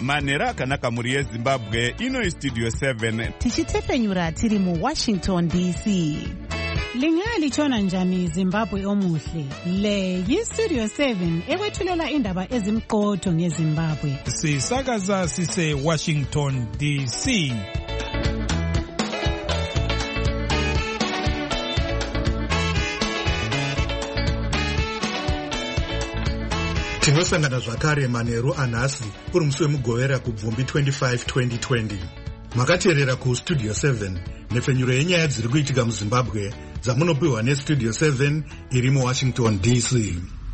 manhero akanaka mhuri yezimbabwe. Ino Studio 7 tichitepfenyura tiri muWashington DC. Lingalitshona njani Zimbabwe omuhle? Le yiStudio 7 ekwethulela indaba ezimqotho ngeZimbabwe. Sisakaza sise Washington DC. Tinosangana zvakare manheru anhasi uri musi wemugovera kubvumbi 25 2020. Makateerera kuStudio 7 nepfenyuro yenyaya dziri kuitika muZimbabwe dzamunopiwa neStudio 7 iri muWashington DC.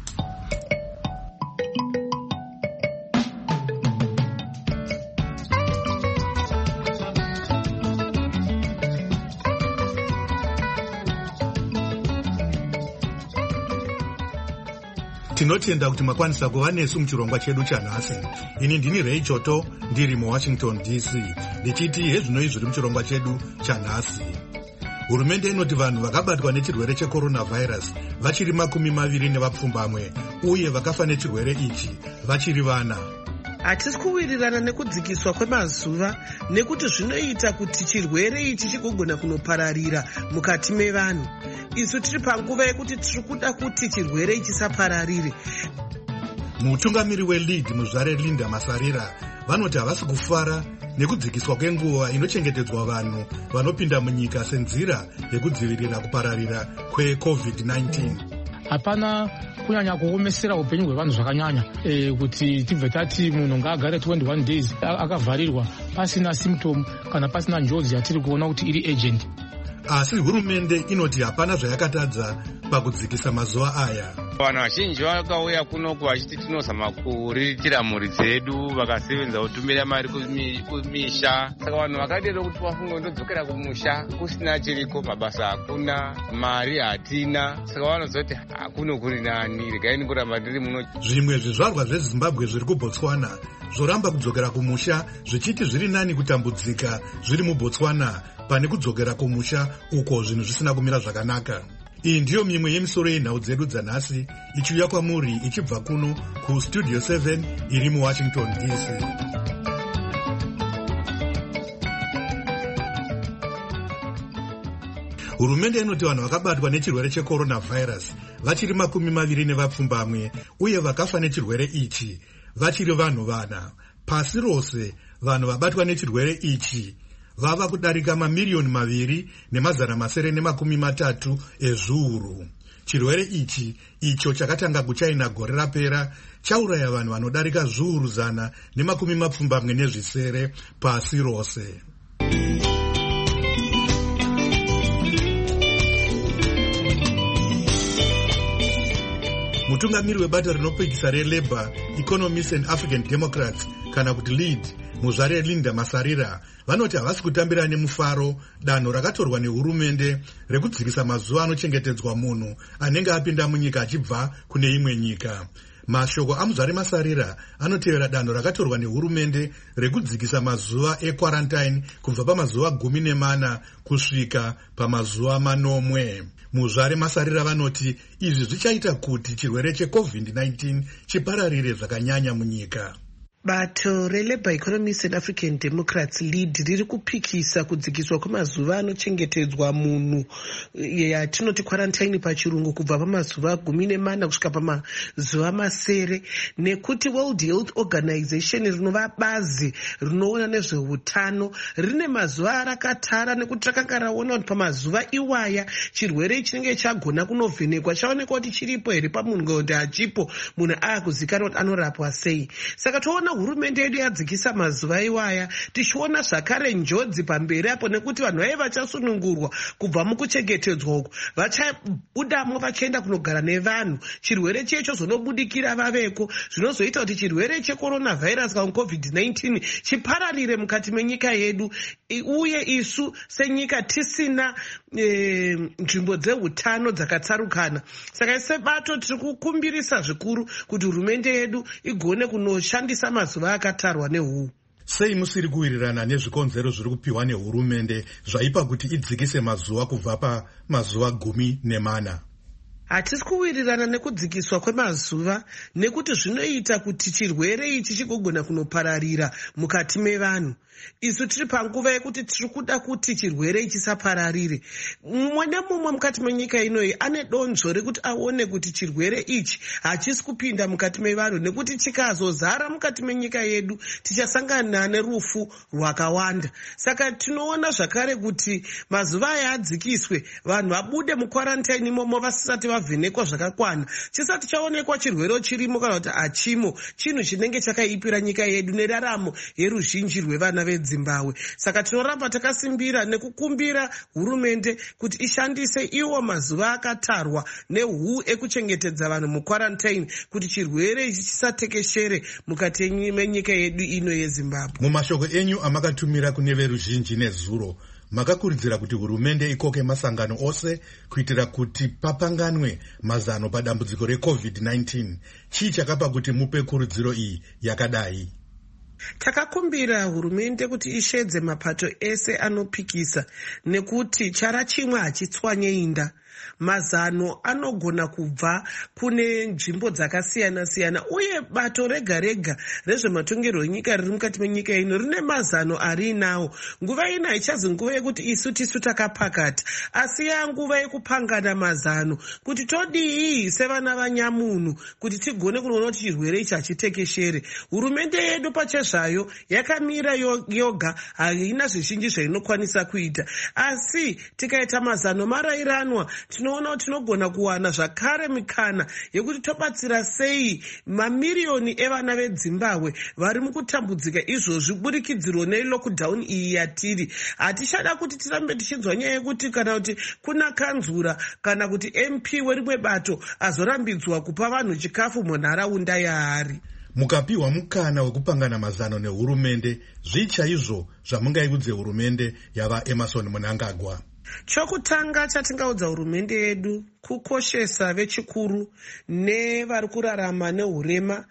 Tinotenda kuti makwanisa kuva nesu muchirongwa chedu chanhasi. Ini ndini Ray Choto ndiri muWashington DC ndichiti hezvinoi zviri muchirongwa chedu chanhasi. Hurumende inoti vanhu vakabatwa nechirwere checoronavirus vachiri 20 uye vakafa nechirwere ichi vachiri vana. Hatisi kuwirirana nekudzikiswa kwemazuva nekuti zvinoita kuti chirwere ichi chigogona kunopararira mukati mevanhu. Isu tiri panguva yekuti tiri kuda kuti chirwere chisapararire. Mutungamiri weLead muzvare Linda Masarira vanoti havasi kufara nekudzikiswa kwenguva inochengetedzwa vanhu vanopinda munyika senzira yekudzivirira kupararira kweCovid-19. Hapana kunyanya kuomesera upenyu hwevanhu zvakanyanya kuti tibve tati munhu ngaagare 21 days akavharirwa pasina symptom kana pasina njodzi yatiri kuona kuti iri agent. Asi hurumende inoti hapana zvayakatadza pakudzikisa mazuva aya. Vanhu vazhinji vakauya kunoku vachiti tinozama kuriritira mhuri dzedu, vakasevenza kutumira mari kumisha. Saka vanhu vakadero kuti vafunge ndodzokera kumusha kusina chiriko, mabasa hakuna, mari hatina. Saka vanozoti hakuno kuri nani, regai ndingoramba ndiri muno. Zvimwe zvizvarwa zveZimbabwe zviri kuBotswana zvoramba kudzokera kumusha zvichiti zviri nani kutambudzika zviri muBotswana pane kudzokera kumusha uko zvinhu zvisina kumira zvakanaka. Iyi ndiyo mimwe yemisoro yenhau dzedu dzanhasi ichiuya kwamuri ichibva kuno kuStudio 7 iri muWashington DC. Hurumende inoti vanhu vakabatwa nechirwere checoronavirus vachiri 20 uye vakafa nechirwere ichi vachiri vanhu vana. Pasi rose vanhu vabatwa nechirwere ichi vava kudarika 2,230,000 ezviuru. Chirwere ichi icho chakatanga kuChina gore rapera chauraya vanhu vanodarika zviuru 170 pasi rose. Mutungamiri webato rinopikisa reLabour, Economists and African Democrats kana kuti Lead muzvare Linda Masarira vanoti havasi kutambira nemufaro danho rakatorwa nehurumende rekudzikisa mazuva anochengetedzwa munhu anenge apinda munyika achibva kune imwe nyika. Mashoko amuzvare Masarira anotevera danho rakatorwa nehurumende rekudzikisa mazuva ekwarantine kubva pamazuva 14 kusvika pamazuva 4. Muzvare Masarira vanoti izvi zvichaita kuti chirwere cheCovid-19 chipararire zvakanyanya munyika. Bato reLabour, Economists and African Democrats Lead riri kupikisa kudzikiswa kwemazuva anochengetedzwa munhu yatinoti quarantine pachirungu kubva pamazuva 14 kusvika pamazuva 9 nekuti World Health Organization rinova bazi rinoona nezveutano rine mazuva arakatara nekuti rakanga raona kuti pamazuva iwaya chirwere chinenge chagona kunovhenekwa chaonekwa kuti chiripo here pamunhu kuti hachipo munhu akuzikanwa kuti anorapwa sei. Saka toona hurumende yedu yadzikisa mazuva iwaya tichiona zvakare njodzi pamberi apo nekuti vanhu vaiva vachasunungurwa kubva mukuchengetedzwa uku vachabudamo vachienda kunogara nevanhu. Chirwere checho zonobudikira vaveko zvinozoita kuti chirwere checoronavirus kana COVID-19 chipararire mukati menyika yedu uye isu senyika tisina nzvimbo dzeutano dzakatsarukana. Saka sebato tiri kukumbirisa zvikuru kuti hurumende yedu igone kunoshandisa mazuva akatarwa nehuu. Sei musiri kuwirirana nezvikonzero zviri kupiwa nehurumende zvaipa kuti idzikise mazuva kubva pamazuva 14? Hatisi kuwirirana nekudzikiswa kwemazuva nekuti zvinoita kuti chirwere ichi chigogona kunopararira mukati mevanhu. Isu tiri panguva yekuti tiri kuda kuti chirwere chisapararire. Mumwe nemumwe mukati menyika inoyi ane donzvo rekuti aone kuti chirwere ichi hachisi kupinda mukati mevanhu, nekuti chikazozara mukati menyika yedu tichasangana nerufu rwakawanda. Saka tinoona zvakare kuti mazuva aya adzikiswe, vanhu vabude mukwarantaini imomo vasati vavhenekwa zvakakwana, chisati chaonekwa chirwere chirimo kana kuti hachimo, chinhu chinenge chakaipira nyika yedu neraramo yeruzhinji rwevana veZimbabwe. Saka tinoramba takasimbira nekukumbira hurumende kuti ishandise iwo mazuva akatarwa nehu ekuchengetedza vanhu mukwarantaini kuti chirwere ichi chisatekeshere mukati menyika yedu ino yeZimbabwe. Mumashoko enyu amakatumira kune veruzhinji nezuro, makakurudzira kuti hurumende ikoke masangano ose kuitira kuti papanganwe mazano padambudziko reCovid-19. Chii chakapa kuti mupe kurudziro iyi yakadai? Takakumbira hurumende kuti ishedze mapato ese anopikisa, nekuti chara chimwe hachitswanye inda. Mazano anogona kubva kune nzvimbo dzakasiyana-siyana, uye bato rega-rega rezvematongerwo enyika riri mukati menyika ino rine mazano arinawo. Nguva ino haichazi nguva yekuti isu tisu takapakata, asi yanguva yekupangana mazano kuti todii sevana vanyamunhu kuti tigone kunoona kuti chirwere ichi hachitekeshere. Hurumende yedu pachezvayo yakamira yoga, haina zvizhinji zvainokwanisa kuita, asi tikaita mazano marairanwa tinoona kuti tinogona kuwana zvakare mikana yekuti tobatsira sei mamiriyoni evana veZimbabwe vari mukutambudzika izvozvi burikidziro nelockdown iyi yatiri. Hatichada kuti tirambe tichinzwa nyaya yekuti kana kuti kuna kanzura kana kuti MP werimwe bato azorambidzwa kupa vanhu chikafu munharaunda yaari. Mukapiwa mukana wekupangana mazano nehurumende, zvichaizvo zvamungaikudze hurumende yava Emerson Mnangagwa? Chokutanga chatingaudza hurumende yedu kukoshesa vechikuru nevari kurarama nehurema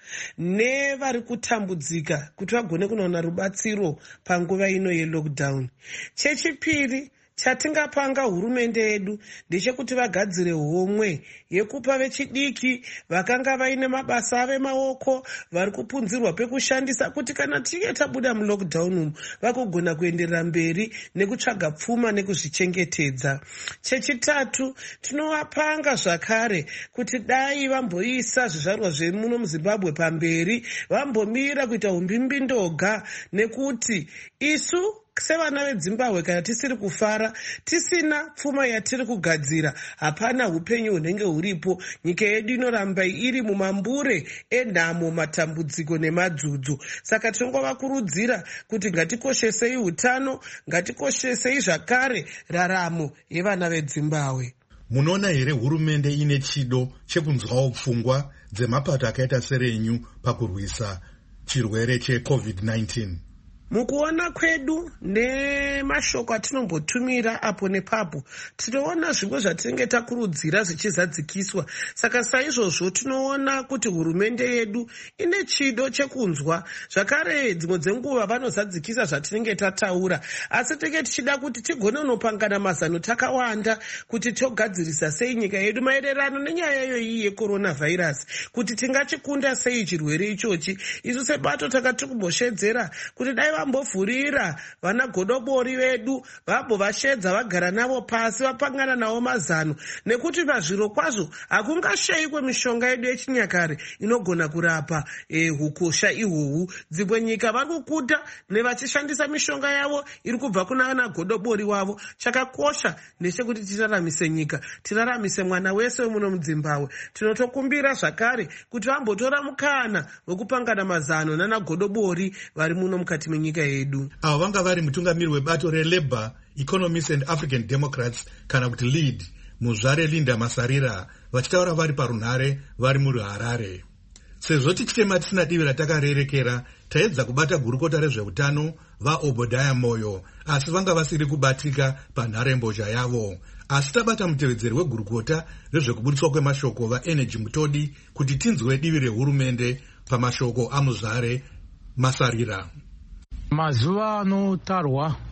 nevari kutambudzika kuti vagone kunoona rubatsiro panguva ino yelockdown. Chechipiri chatingapanga hurumende yedu ndechekuti vagadzire homwe yekupa vechidiki vakanga vaine mabasa ave maoko vari kupunzirwa pekushandisa kuti kana tichinge tabuda mulockdown umu vagogona kuenderera mberi nekutsvaga pfuma nekuzvichengetedza. Chechitatu tinovapanga zvakare kuti dai vamboisa zvizvarwa zvemuno muZimbabwe pamberi, vambomira kuita umbimbi ndoga, nekuti isu sevana veZimbabwe kana tisiri kufara, tisina pfuma yatiri kugadzira, hapana upenyu hunenge huripo. Nyika yedu inoramba iri mumambure enhamo, matambudziko nemadzudzu. Saka tinongovakurudzira kuti ngatikoshesei utano, ngatikoshesei zvakare raramo yevana veZimbabwe. Munoona here hurumende ine chido chekunzwawo pfungwa dzemapato akaita serenyu pakurwisa chirwere cheCovid-19? Mukuona kwedu nemashoko atinombotumira apo nepapo, tinoona zvimwe zvatinenge takurudzira zvichizadzikiswa. Saka saizvozvo tinoona kuti hurumende yedu ine chido chekunzwa. Zvakare dzimwe dzenguva vanozadzikisa zvatinenge tataura, asi tinenge tichida kuti tigone unopangana mazano takawanda kuti togadzirisa sei nyika yedu maererano nenyaya iyoyi yeCoronavirus, kuti tingachikunda sei chirwere ichochi. Isu sebato takati kumboshedzera kuti dai vambovhurira vana godobori vedu vambovashedza vagara navo pasi vapangana navo mazano, nekuti pazviro kwazvo hakungashayikwe mishonga yedu yechinyakare inogona kurapa hukosha ihwohwu. Dzimwe nyika vari kukuta nevachishandisa mishonga yavo iri kubva kuna vana godobori wavo. Chakakosha ndechekuti tiraramise nyika, tiraramise mwana wese wemuno muZimbabwe. Tinotokumbira zvakare kuti vambotora mukana wekupangana mazano nana godobori vari muno mukati menyika yedu. Avo vanga vari mutungamiri webato reLabour, Economists and African Democrats kana kuti LEAD, muzvare Linda Masarira, vachitaura vari parunhare vari muri Harare. Sezvo tichitema tisina divi ratakarerekera, taedza kubata gurukota rezveutano vaObadiah Moyo, asi vanga vasiri kubatika panharembozha yavo. Asi tabata mutevedzeri wegurukota rezvekubudiswa kwemashoko vaEnergy Mutodi kuti tinzwe divi rehurumende pamashoko amuzvare Masarira. Mazuva anotarwa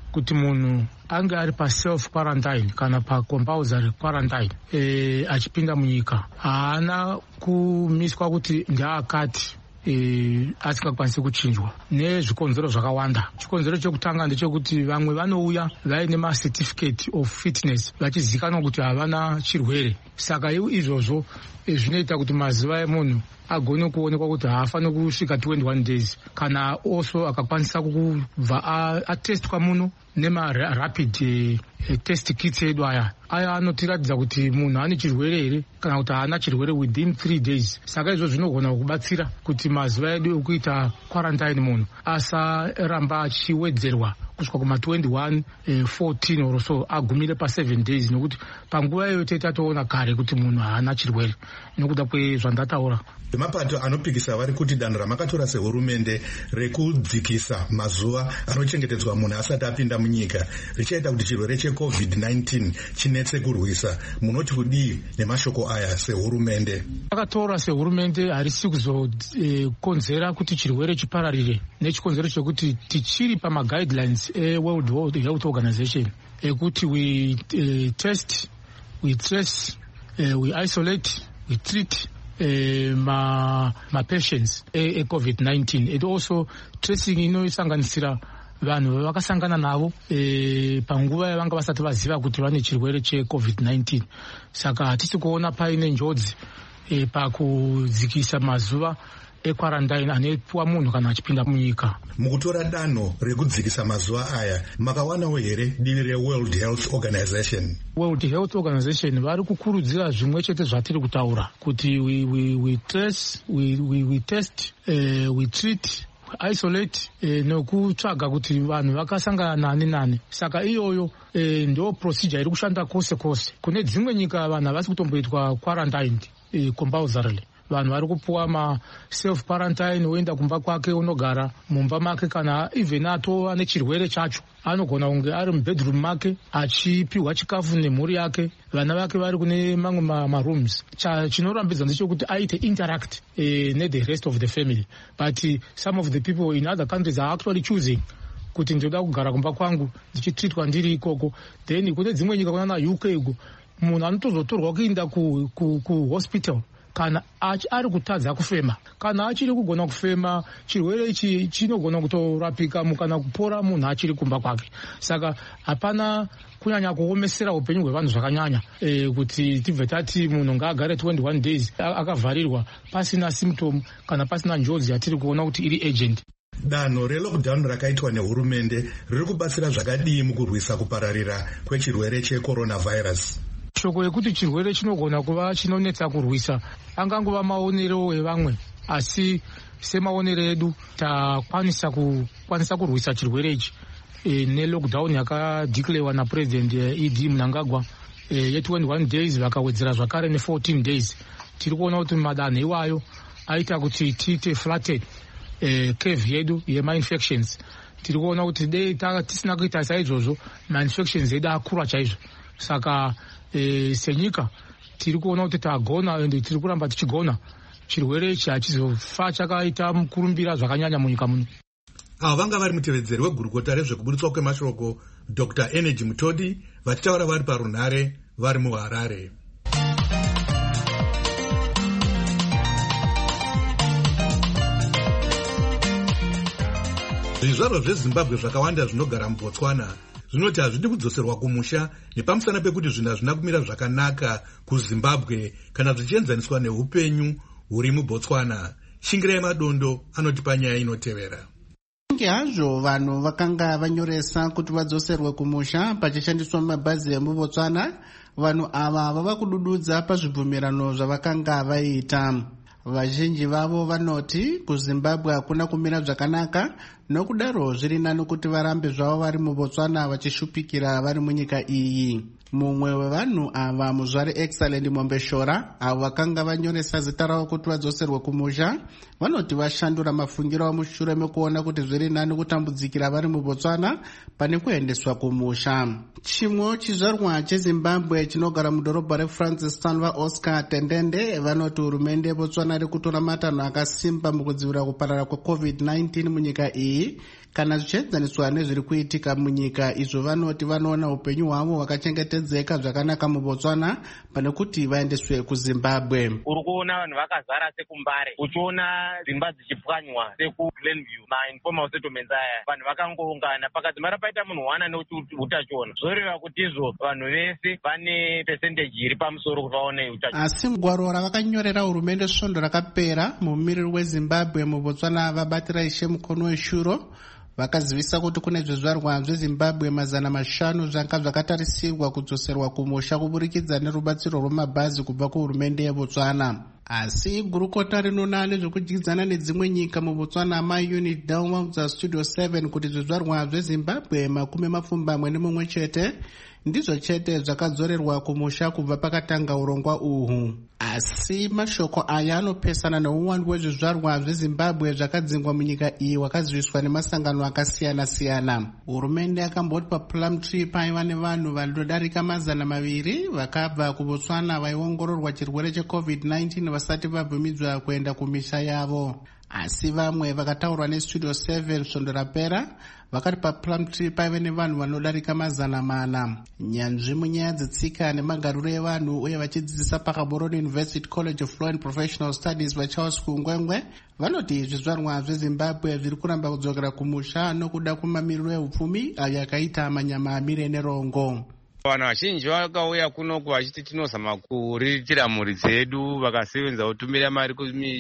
kuti munhu ange ari pa-self quarantine kana pa-compulsory quarantine achipinda munyika haana kumiswa kuti ndeakati asingakwanisi kuchinjwa nezvikonzero zvakawanda. Chikonzero chekutanga ndechekuti vamwe vanouya vaine macertificate of fitness vachizivikanwa kuti havana chirwere, saka izvozvo zvinoita kuti mazuva emunhu agone kuonekwa kuti haafani kusvika 21 days kana also akakwanisa kubva atestwa muno nemarapid test kits edu aya anotiratidza kuti munhu ane chirwere here kana kuti haana chirwere within 3 days. Saka izvo zvinogona kubatsira kuti mazuva edu ekuita quarantine munhu asaramba achiwedzerwa kusvika kuma 14 or so agumire pa7 days, nokuti panguva iyoyo tatoona kare kuti munhu haana chirwere nokuda kwezvandataura. Mapato anopikisa vari kuti danho ramakatora sehurumende rekudzikisa mazuva anochengetedzwa munhu asati apinda munyika richaita kuti chirwere cheCovid-19 chinetse kurwisa. Munoti kudii nemashoko aya sehurumende? Takatora sehurumende harisi kuzokonzera kuti chirwere chipararire nechikonzero chekuti tichiri pamaguidelines eWorld Health Organization ekuti we test, we trace, we isolate, we treat patients COVID-19. It also tracing inosanganisira vanhu vakasangana navo panguva yavanga vasati vaziva kuti vane chirwere cheCovid-19. Saka hatisi kuona paine njodzi pakudzikisa mazuva ekwarantine anopiwa munhu kana achipinda munyika. Mukutora danho rekudzikisa mazuva aya makawanawo here divi reWorld Health Organization? World Health Organization vari kukurudzira zvimwe chete zvatiri kutaura kuti we trace, we test, we treat, isolate nokutsvaga kuti vanhu vakasangana nani. Saka iyoyo ndo procedure iri kushanda kwose kwose. Kune dzimwe nyika vanhu havasi kutomboitwa quarantined compulsorily. Vanhu vari kupuwa ma-self quarantine, woenda kumba kwake unogara mumba make, kana even atova nechirwere chacho anogona kunge ari mubedroom make achipiwa chikafu nemhuri yake, vana vake vari kune mamwe marooms. Chinorambidza ndechekuti aite interact ne-the rest of the family, but some of the people in other countries are actually choosing kuti ndoda kugara kumba kwangu ndichitreatwa ndiri ikoko. Then kune dzimwe nyika kuna UK uko munhu anotozotorwa kuinda ku-hospital kana ari kutadza kufema. Kana achiri kugona kufema, chirwere ichi chinogona kutorapika kana kupora munhu achiri kumba kwake. Saka hapana kunyanya kuomesera upenyu hwevanhu zvakanyanya kuti tibve tati munhu ngaagare 21 days akavharirwa pasina symptom kana pasina njodzi yatiri kuona kuti iri agent. Danho relockdown rakaitwa nehurumende riri kubatsira zvakadii mukurwisa kupararira kwechirwere checoronavirus? Shoko yekuti chirwere chinogona kuva chinonetsa kurwisa angangova maonero evamwe, asi semaonero edu takwanisa kurwisa chirwere ichi nelockdown yakadeclarewa naPresident ED Mnangagwa ye21 days vakawedzera zvakare ne14 days. Tiri kuona kuti madanho iwayo aita kuti tiite flatted curve yedu yema-infections. Tiri kuona kuti dei tisina kuita saizvozvo ma-infections edu akura chaizvo. Saka senyika tiri kuona kuti tagona ende tiri kuramba tichigona chirwere ichi hachizofa chakaita mukurumbira zvakanyanya munyika muno. Ava vanga vari mutevedzeri wegurukota rezvekuburitswa kwemashoko Dr. Energy Mutodi vachitaura vari parunhare vari muHarare. Zvizvarwa zveZimbabwe zvakawanda zvinogara muBotswana zvinoti hazvidi kudzoserwa kumusha nepamusana pekuti zvinhu hazvina kumira zvakanaka kuZimbabwe kana zvichienzaniswa neupenyu huri muBotswana. Shingirai Madondo anoti panyaya inotevera. Kunge hazvo vanhu vakanga vanyoresa kuti vadzoserwe kumusha pachishandiswa mabhazi emuBotswana, vanhu ava vava kudududza pazvibvumirano zvavakanga vaita. Vazhinji vavo vanoti kuZimbabwe hakuna kumira zvakanaka, nokudaro zviri nani kuti varambe zvavo vari muBotswana vachishupikira vari munyika iyi. Mumwe wevanhu ava muzvari Excellent Mombeshora avo vakanga vanyoresa zita ravo kuti vadzoserwe kumusha vanoti vashandura mafungiro avo mushure mekuona kuti zviri nani kutambudzikira vari muBotswana pane kuendeswa kumusha. Chimwe chizvarwa cheZimbabwe chinogara mudhorobha reFrancis Sanva Oscar Tendende vanoti hurumende yeBotswana iri kutora matanho akasimba mukudzivirira kuparara kweCovid-19 munyika iyi kana zvichiedzaniswa nezviri kuitika munyika, izvo vanoti vanoona upenyu hwavo hwakachengetedzeka zvakanaka muBotswana pane kuti vaendeswe kuZimbabwe. Uri kuona vanhu vakazara sekuMbare, uchiona dzimba dzichipwanywa sekuGlenview, mainformal settlements aya, vanhu vakangoungana pakadzimara paita munhu wana neutachiona, zvoreva kuti izvo vanhu vese vane percentage iri pamusoro kuti vaone utachiona. Asi mugwaro ravakanyorera hurumende svondo rakapera, mumiriri weZimbabwe muBotswana vabatira Ishe Mukono Weshuro vakazivisa kuti kune zvizvarwa zveZimbabwe 500 zvanga zvakatarisirwa kudzoserwa kumusha kuburikidza nerubatsiro rwemabhazi kubva kuhurumende yeBotswana. Asi gurukota rinoona nezvekudyidzana nedzimwe nyika muBotswana maUnit Downwardza Studio 7 kuti zvizvarwa zveZimbabwe 21 chete ndizvo chete zvakadzorerwa kumusha kubva pakatanga urongwa uhu. Asi mashoko aya anopesana neuwandu wezvizvarwa zveZimbabwe zvakadzingwa munyika iyi wakaziviswa nemasangano akasiyana-siyana. Hurumende yakamboti paPlumtree paiva nevanhu vanodarika 200 vakabva kuBotswana vaiongororwa chirwere cheCovid-19 vasati vabvumidzwa kuenda kumisha yavo. Asi vamwe vakataurwa neStudio 7 svondo rapera vakati paPlumtree paive nevanhu vanodarika 400. Nyanzvi munyaya dzetsika nemagariro evanhu uye vachidzidzisa paKaborone University College of Law and Professional Studies vaCharles Kungwengwe vanoti zvizvarwa zveZimbabwe zviri kuramba kudzokera kumusha nokuda kwemamiriro ehupfumi ayo akaita manyama amire nerongo. Vanhu vazhinji vakauya kunoku vachiti tinozama kuriritira mhuri dzedu, vakasevenza kutumira mari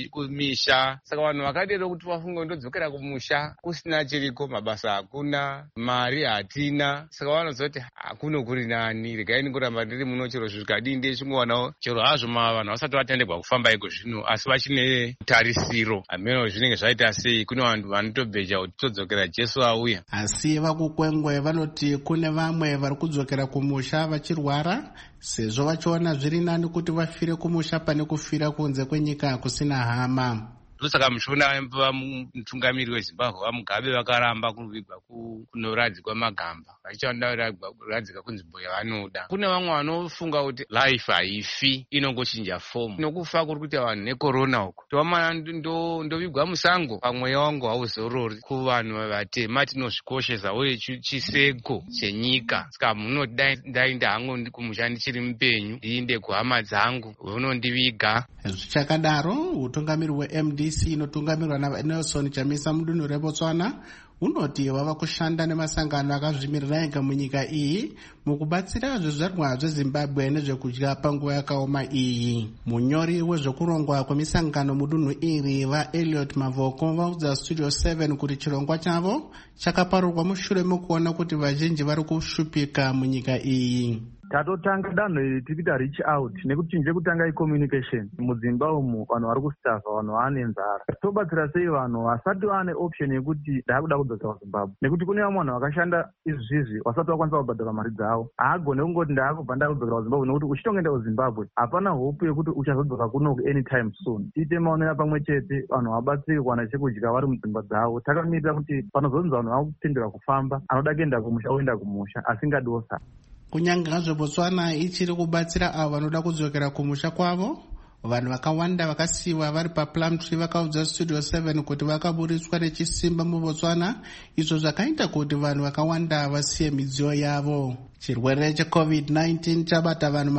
kumisha. Saka vanhu vakadero kuti vafunge ndodzokera kumusha kusina chiriko, mabasa hakuna, mari hatina. Saka vanozoti hakuno kuri nani, regai ndingoramba ndiri muno chero zvikadii ndechingowanawo chero hazvo vanhu vasati vatendegwa kufamba iko zvino, asi vachine tarisiro ameno zvinenge zvaita sei. Kune vanhu vanotobheja kuti todzokera Jesu auya. Asi vakukwengwe vanoti kune vamwe vari kudzokera kumusha vachirwara, sezvo vachiona zviri nani kuti vafire kumusha pane kufira kunze kwenyika kusina hama. Ndosaka muchiona mutungamiri weZimbabwe vaMugabe vakaramba kuvigwa kunoradzikwa magamba, vachichanda kuradzika kunzvimbo yavanoda. Kune vamwe vanofunga kuti life haifi, inongochinja fomu. Nokufa kuri kuita vanhu nekorona uko, tovamana ndovigwa musango, pamweya wangu hauzorori. Kuvanhu vatema tinozvikoshesa uye chiseko chenyika. Saka munoti ndainda hangu kumusha ndichiri mupenyu, ndiinde kuhama dzangu, unondiviga. Zvichakadaro, utungamiri weMDC inotungamirwa naNelson Chamisa mudunhu reBotswana unoti wava kushanda nemasangano akazvimirira ega munyika iyi mukubatsira zvizvarwa zveZimbabwe nezvekudya panguva yakaoma iyi. Munyori wezvekurongwa kwemisangano mudunhu iri vaElliot Mavoko vaudza Studio 7 kuti chirongwa chavo chakaparurwa mushure mekuona kuti vazhinji vari kushupika munyika iyi. Tatotanga danho iri tikita reach out nekuti chinje kutanga i-communication mudzimba umu vanhu vari kustafa, vanhu vane nzara. Tobatsira sei vanhu vasati vane option yekuti ndakuda kudzokera kuZimbabwe, nekuti kune vamwe vanhu vakashanda izvizvi vasati vakwanisa kubhadhara mari dzavo. Haagone kungoti ndakubva ndakudzokera kuZimbabwe, nekuti uchitongoenda kuZimbabwe hapana hope yekuti uchazodzoka kunoku anytime soon. Tiite maonera pamwe chete, vanhu vabatsire kuwana chekudya vari mudzimba dzavo. Takamirira kuti panozonzi vanhu vakutendera kufamba, anoda kuenda kumusha oenda kumusha, asingadosa. Kunyanga zveBotswana ichiri kubatsira avo vanoda kudzokera kumusha kwavo, vanhu vakawanda vakasiyiwa vari paPlumtree vakaudza Studio 7 kuti vakaburitswa nechisimba muBotswana, izvo zvakaita kuti vanhu vakawanda vasiye midziyo yavo. Chirwere cheCovid-19 chabata vanhu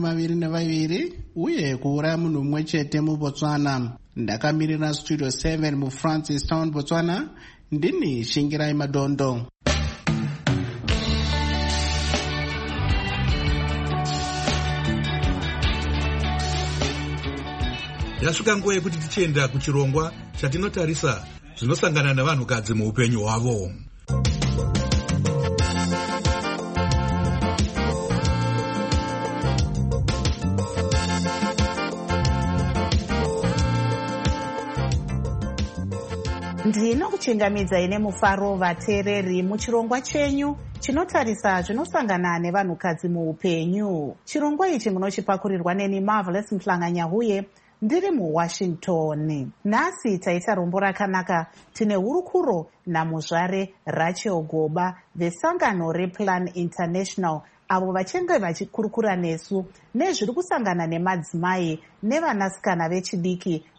22 uye kuuraya munhu mumwe chete muBotswana. Ndakamirira Studio 7 muFrancis Town, Botswana, ndini Shingirai Madondo. Yasvika nguva yekuti tichienda kuchirongwa chatinotarisa zvinosangana navanhukadzi muupenyu hwavo. Ndinokuchingamidzai nemufaro vateereri muchirongwa chenyu chinotarisa zvinosangana nevanhukadzi muupenyu. Chirongwa ichi munochipakurirwa neni Marvelous Mhlanganyahuye ndiri muWashington. Nhasi taita rombo rakanaka. Tine hurukuro namuzvare Rachel Goba vesangano rePlan International, avo vachenga vachikurukura nesu nezviri kusangana nemadzimai nevanasikana vechidiki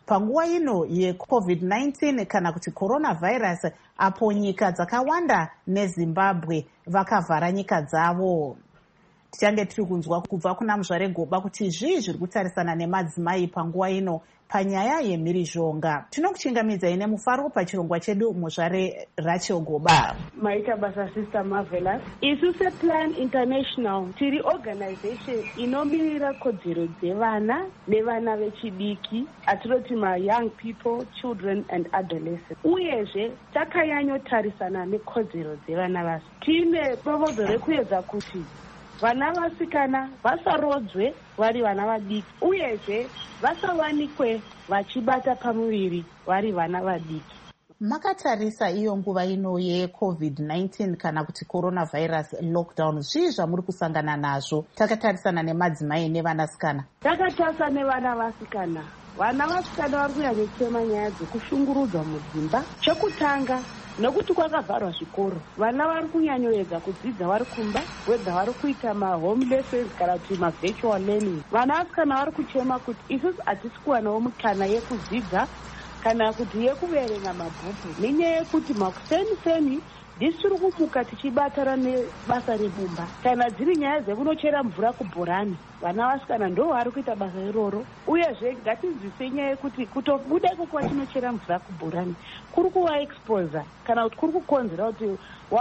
panguva ino yeCovid-19 kana kuti coronavirus, apo nyika dzakawanda neZimbabwe vakavhara nyika dzavo. Tichange tiri kunzwa kubva kuna Muzvare Goba kuti zvii zviri kutarisana nemadzimai panguva ino panyaya yemhirizhonga. Tinokuchingamidzai nemufaro pachirongwa chedu. Muzvare Rachel Goba. Maita basa Sister Marvelous. Isu sePlan International tiri organization inomirira kodzero dzevana nevana vechidiki, atinoti young people, children and adolescents. Uyezve takanyanyotarisana nekodzero dzevana vasi. Tine bovodzo rekuedza kuti vana vasikana vasarodzwe vari vana vadiki, uyezve vasawanikwe vachibata pamuviri vari vana vadiki. Makatarisa iyo nguva ino yeCovid-19 kana kuti coronavirus lockdown, zvii zvamuri kusangana nazvo takatarisana nemadzimai nevanasikana? Takatarisa nevana vasikana. Vana vasikana vari kunyanyotema nyaya dzekushungurudzwa mudzimba. Chekutanga, nokuti kwakavharwa zvikoro, vana vari kunyanyoedza kudzidza vari kumba, wedza vari kuita mahome lessons kana kuti virtual learning. Vana vasikana vari kuchema kuti isusu hatisi kuwanawo mukana yekudzidza kana kuti yekuverenga mabhuku, nenyaya yekuti makuseni ndisi tiri kumuka tichibatana nebasa rebumba. Kana dziri nyaya dzekunochera mvura kubhorani, vana vasikana ndo vari kuita basa iroro. Uyezve ngatinzwise nyaya yekuti kutobuda ikoko vachinochera mvura kubhorani kuri kuva exposa kana kuti kuri kukonzera kuti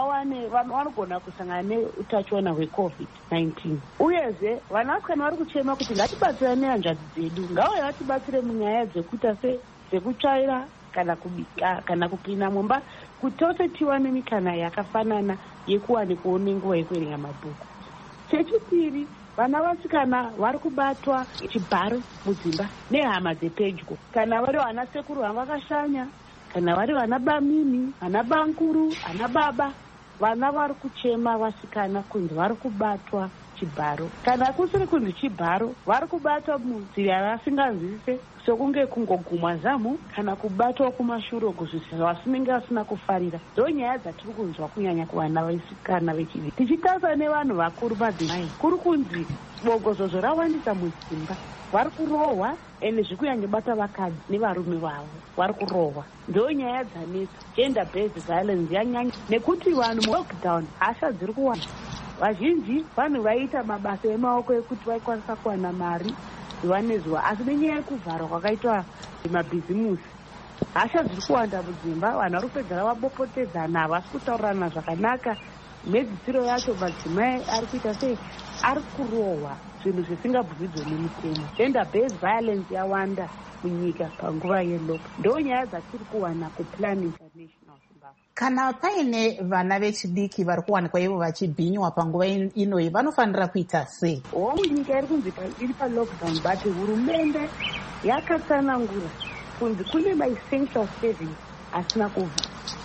vanogona kusangana neutachiona hweCovid-19. Uyezve vana vasikana vari kuchema kuti ngatibatsirane nehanzvadzi dzedu, ngauye vatibatsire munyaya dzekuita sekutsvaira kana kubika kana kupinda mumba, kuti tose tiwane mikana yakafanana yekuwanikwawo nenguva yekuverenga mabhuku. Chechipiri, vana vasikana vari kubatwa chibharo mudzimba nehama dzepedyo, kana vari vana sekuru vavakashanya, kana vari vana bamini, vana bankuru, vana baba. Vana vari kuchema vasikana kunzi vari kubatwa chibharo, kana kusiri kunzi chibharo, vari kubatwa munzira yavasinganzwise, sokunge kungogumwa zamu kana kubatwa kumashure kuzvisa vasinenge vasina kufarira. Ndo nyaya dzatiri kunzwa kunyanya kuvana vasikana vechidiki. Tichitarisa nevanhu vakuru madzimai, kuri kunzi bogozozo rawandisa mudzimba, vari kurohwa ende zvikunyanyobata vakadzi nevarume vavo vari kurohwa. Ndo nyaya dzanetsa, gender based violence yanyanya, nekuti vanhu mulockdown hasha dziri kuwanda. Vazhinji vanhu vaiita mabasa emaoko ekuti vaikwanisa kuwana mari zuva nezuva, asi nenyaya yekuvharwa kwakaitwa mabhizimusi, hasha dziri kuwanda mudzimba. Vanhu vari kupedzera vabopotedzana, havasi kutaurana zvakanaka. Medzisiro yacho madzimai ari kuita sei ari kurohwa, zvinhu zvisingabvumidzwe nemutemo. Gender based violence yawanda munyika panguva yelockdown. Ndo nyaya dzatiri kuwana kuPlan International. Kana paine vana vechidiki vari kuwanikwa ivo vachibhinywa panguva inoyi, vanofanira kuita sei? Nyika iri kunzi iri palockdown, but hurumende yakatsanangura kunzi kune maessential service asina kubva.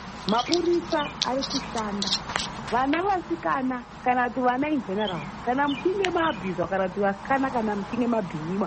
Mapurisa ari kushanda, vana vasikana kana kuti vana in general, kana muchinge mabhizwa kana kuti vasikana kana muchinge mabhinyiwa,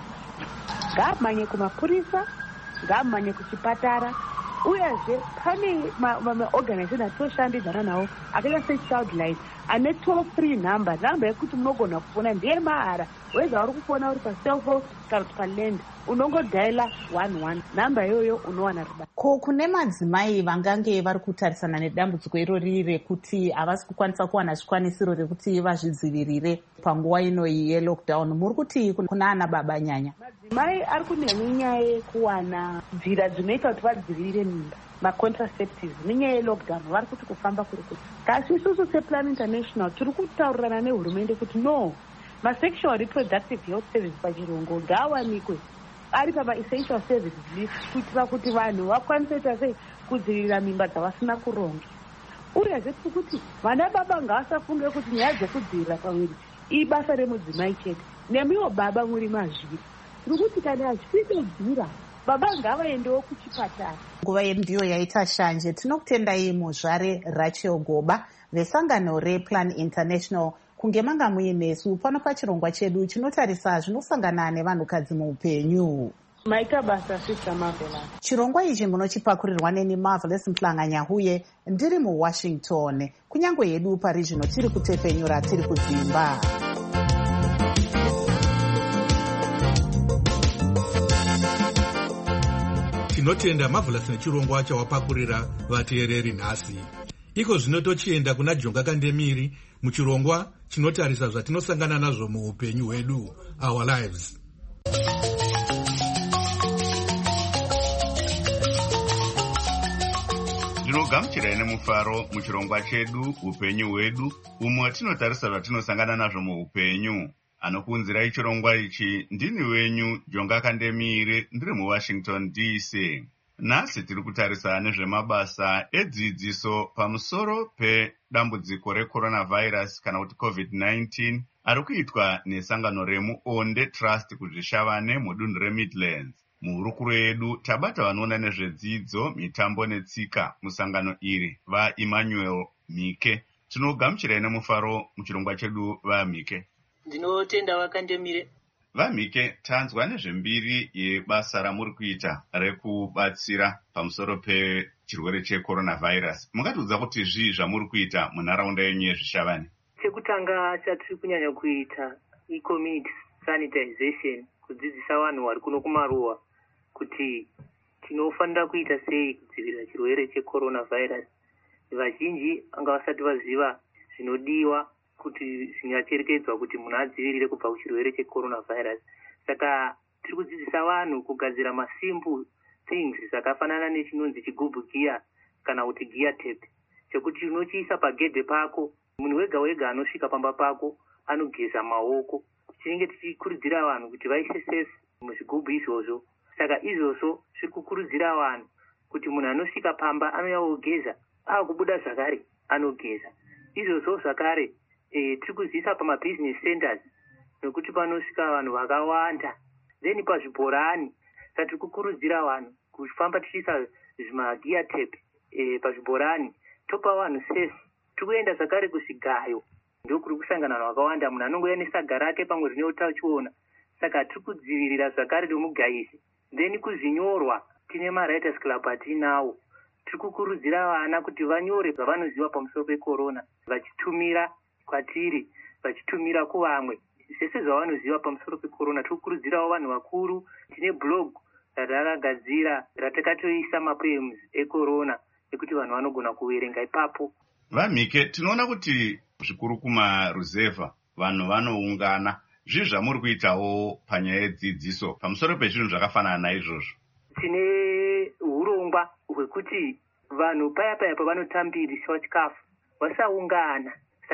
ngamanye kumapurisa, ngamanye kuchipatara. Uyezve pane maorganization atoshandidzana nawo akaita seChildline ane toll-free number yekuti munogona kufona, ndeye mahara. Weza uri kufona uri paselfo kana kuti paland, unongodhaila 11 namba iyoyo unowana rubatsiro. Ko kune madzimai vangange vari kutarisana nedambudziko irori rekuti havasi kukwanisa kuwana zvikwanisiro rekuti vazvidzivirire panguva inoyi yelockdown, muri kuti kuna ana baba nyanya? Madzimai ari kunyanya nyaya yekuwana nzira dzinoita kuti vadzivirire mimba, macontraceptives, nenyaya yelockdown vari kuti kufamba kuri kuti. Kasi isusu sePlan International tiri kutaurirana nehurumende kuti no, masexual reproductive health service pachirungu ngaawanikwe ari pamaessential services list, kuitira kuti vanhu vakwanise kuita sei kudzivirira mimba dzavasina kuronga. Uyezve tiri kuti vana baba ngavasafunge kuti nyaya dzekudzivirira pamwiri ibasa remudzimai chete, nemiwo baba muri mazviri. Tiri kuti kana achitodzira baba ngavaendewo kuchipatara. Nguva yedu ndiyo yaita shanje. Tinokutendai Muzvare Rachel Goba vesangano rePlan International kunge manga muinesu pano pachirongwa chedu chinotarisa zvinosangana nevanhukadzi muupenyu. Maita basa Sister Marvelous. Chirongwa ichi munochipakurirwa neni Marvelous Mhlanganyahuye, ndiri muWashington. Kunyange yedu parizvino tiri kutepenyura tiri kudzimba. tinotenda Marvelous nechirongwa chawapakurira vateereri nhasi. Iko zvino tochienda kuna Jonga Kandemiri muchirongwa chinotarisa zvatinosangana nazvo muupenyu hwedu, our lives. Ndinogamuchirai nemufaro muchirongwa chedu upenyu hwedu, umwe tinotarisa zvatinosangana nazvo muupenyu. Anokuunzirai chirongwa ichi ndini wenyu Jonga Kandemiri, ndiri muWashington DC. Nhasi tiri kutarisa nezvemabasa edzidziso pamusoro pedambudziko recoronavirus kana kuti COVID-19 ari kuitwa nesangano remuonde Trust kuzvishavane mudunhu reMidlands. Muhurukuro yedu tabata vanoona nezvedzidzo, mitambo netsika musangano iri vaEmmanuel Mike. Tinogamuchirai nemufaro muchirongwa chedu vaMike. Ndinotenda Wakandemire. VaMike, tanzwa nezvembiri yebasa ramuri kuita rekubatsira pamusoro pechirwere checoronavirus. Mungatiudza kuti zvii zvamuri kuita munharaunda yenyu yezvishavane? Chekutanga chatiri kunyanya kuita community sanitization, kudzidzisa vanhu vari kuno kumaruwa kuti tinofanira kuita sei kudzivirira chirwere checoronavirus. Vazhinji anga vasati vaziva zvinodiwa kuti zvingacherechedzwa kuti munhu adzivirire kubva kuchirwere checoronavirus. Saka tiri kudzidzisa vanhu kugadzira masimple things zvakafanana nechinonzi chigubhu giya kana kuti giya tape, chekuti unochiisa pagedhe pako, munhu wega wega anosvika pamba pako anogeza maoko. Tinenge tichikurudzira vanhu kuti vaise safe muzvigubhu izvozvo. Saka izvozvo zviri kukurudzira vanhu kuti munhu anosvika pamba anouya ogeza, akubuda zvakare anogeza. Izvozvo zvakare tiri kuziisa pamabusiness centers nokuti panosvika vanhu vakawanda. Then pazvibhorani tiri kukurudzira vanhu kufamba tichiisa zvimagiya tape pazvibhorani, topa vanhu safe. Tiri kuenda zvakare kuzvigayo, ndokuri kusangana vanhu vakawanda, munhu anongouya nesaga rake pamwe rine utachiona. Saka tiri kudzivirira zvakare nemugaisi. Then kuzvinyorwa tine maWriters Club atinawo. Tiri kukurudzira vana kuti vanyore zvavanoziva pamusoro pecorona, vachitumira kwatiri, vachitumira kuvamwe zvese zvavanoziva pamusoro pecorona. Tiri kukurudzirawo vanhu vakuru. Tine blog ratakagadzira ratakatoisa mapoems ecorona ekuti vanhu vanogona kuverenga ipapo. VaMike, tinoona kuti zvikuru kumaruzevha vanhu vanoungana. Zvii zvamuri kuitawo panyaya yedzidziso pamusoro pezvinhu zvakafanana naizvozvo? Tine urongwa hwekuti vanhu paya pavanotambiriswa chikafu vasaungana.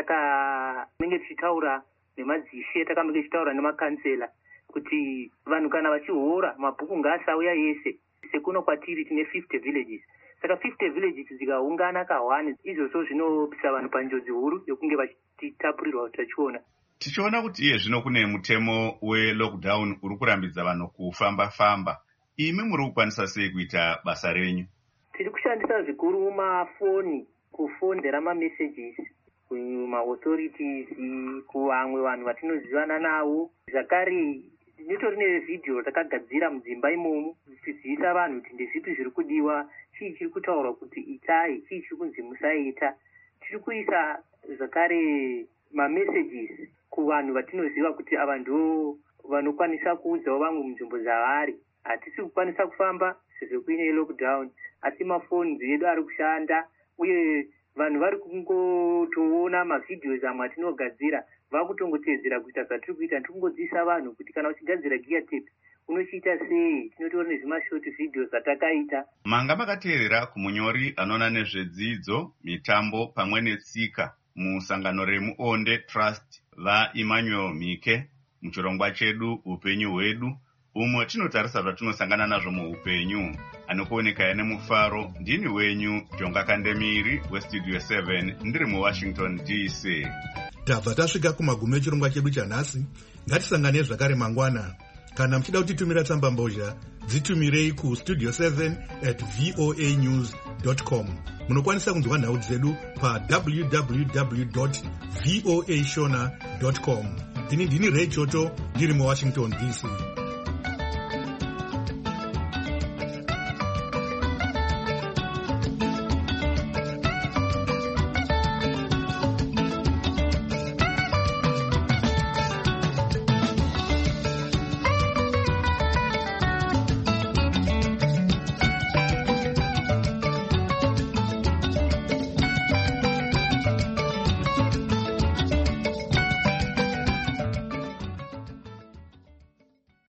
Saka tinenge tichitaura nemadzishe, takamenge tichitaura nemakansela kuti vanhu kana vachihora mabhuku ngaasauya yese. Sekuno kwatiri tine 50 villages. Saka 50 villages dzikaungana ka1, izvozvo zvinopisa vanhu panjodzi huru yokunge vachitapurirwa utachiona. Tichiona kuti iye zvino kune mutemo welockdown uri kurambidza vanhu kufamba-famba. Imi muri kukwanisa sei kuita basa renyu? Tiri kushandisa zvikuru mafoni, kufondera mamessages kumaauthorities, kuvamwe vanhu vatinozivana navo. Zvakare tinotori nevhidhiyo takagadzira mudzimba imomo tichiziisa vanhu kuti ndezvipi zviri kudiwa, chii chiri kutaurwa kuti itai, chii chiri kunzi musaita. Tiri kuisa zvakare mamessages kuvanhu vatinoziva kuti ava ndo vanokwanisa kuudzawo vamwe munzvimbo dzavari. Hatisi kukwanisa kufamba sezvo kuine lockdown, asi mafoni edu ari kushanda, uye vanhu vari kungotoona mavhidhiyo amwe atinogadzira vakutongotedzera kuita zvatiri kuita. Tiri kungodzidzisa vanhu kuti kana uchigadzira giya tape unochiita sei. Tinotori nezvimashort video zvatakaita. Manga makateerera kumunyori anoona nezvedzidzo, mitambo pamwe netsika musangano remuonde Trust vaEmmanuel Mike muchirongwa chedu upenyu hwedu, umwe tinotarisa zvatinosangana nazvo muupenyu. Anokuoneka nemufaro ndini wenyu Jonga Kandemiri weStudio 7, ndiri muWashington DC. Tabva tasvika kumagumo echirongwa chedu chanhasi. Ngatisangane zvakare mangwana. Kana muchida kutitumira tsamba mbozha, dzitumirei kustudio 7@voanews.com. Munokwanisa kunzwa nhau dzedu pa www.voashona.com. Ndini Ray Choto, ndiri muWashington DC.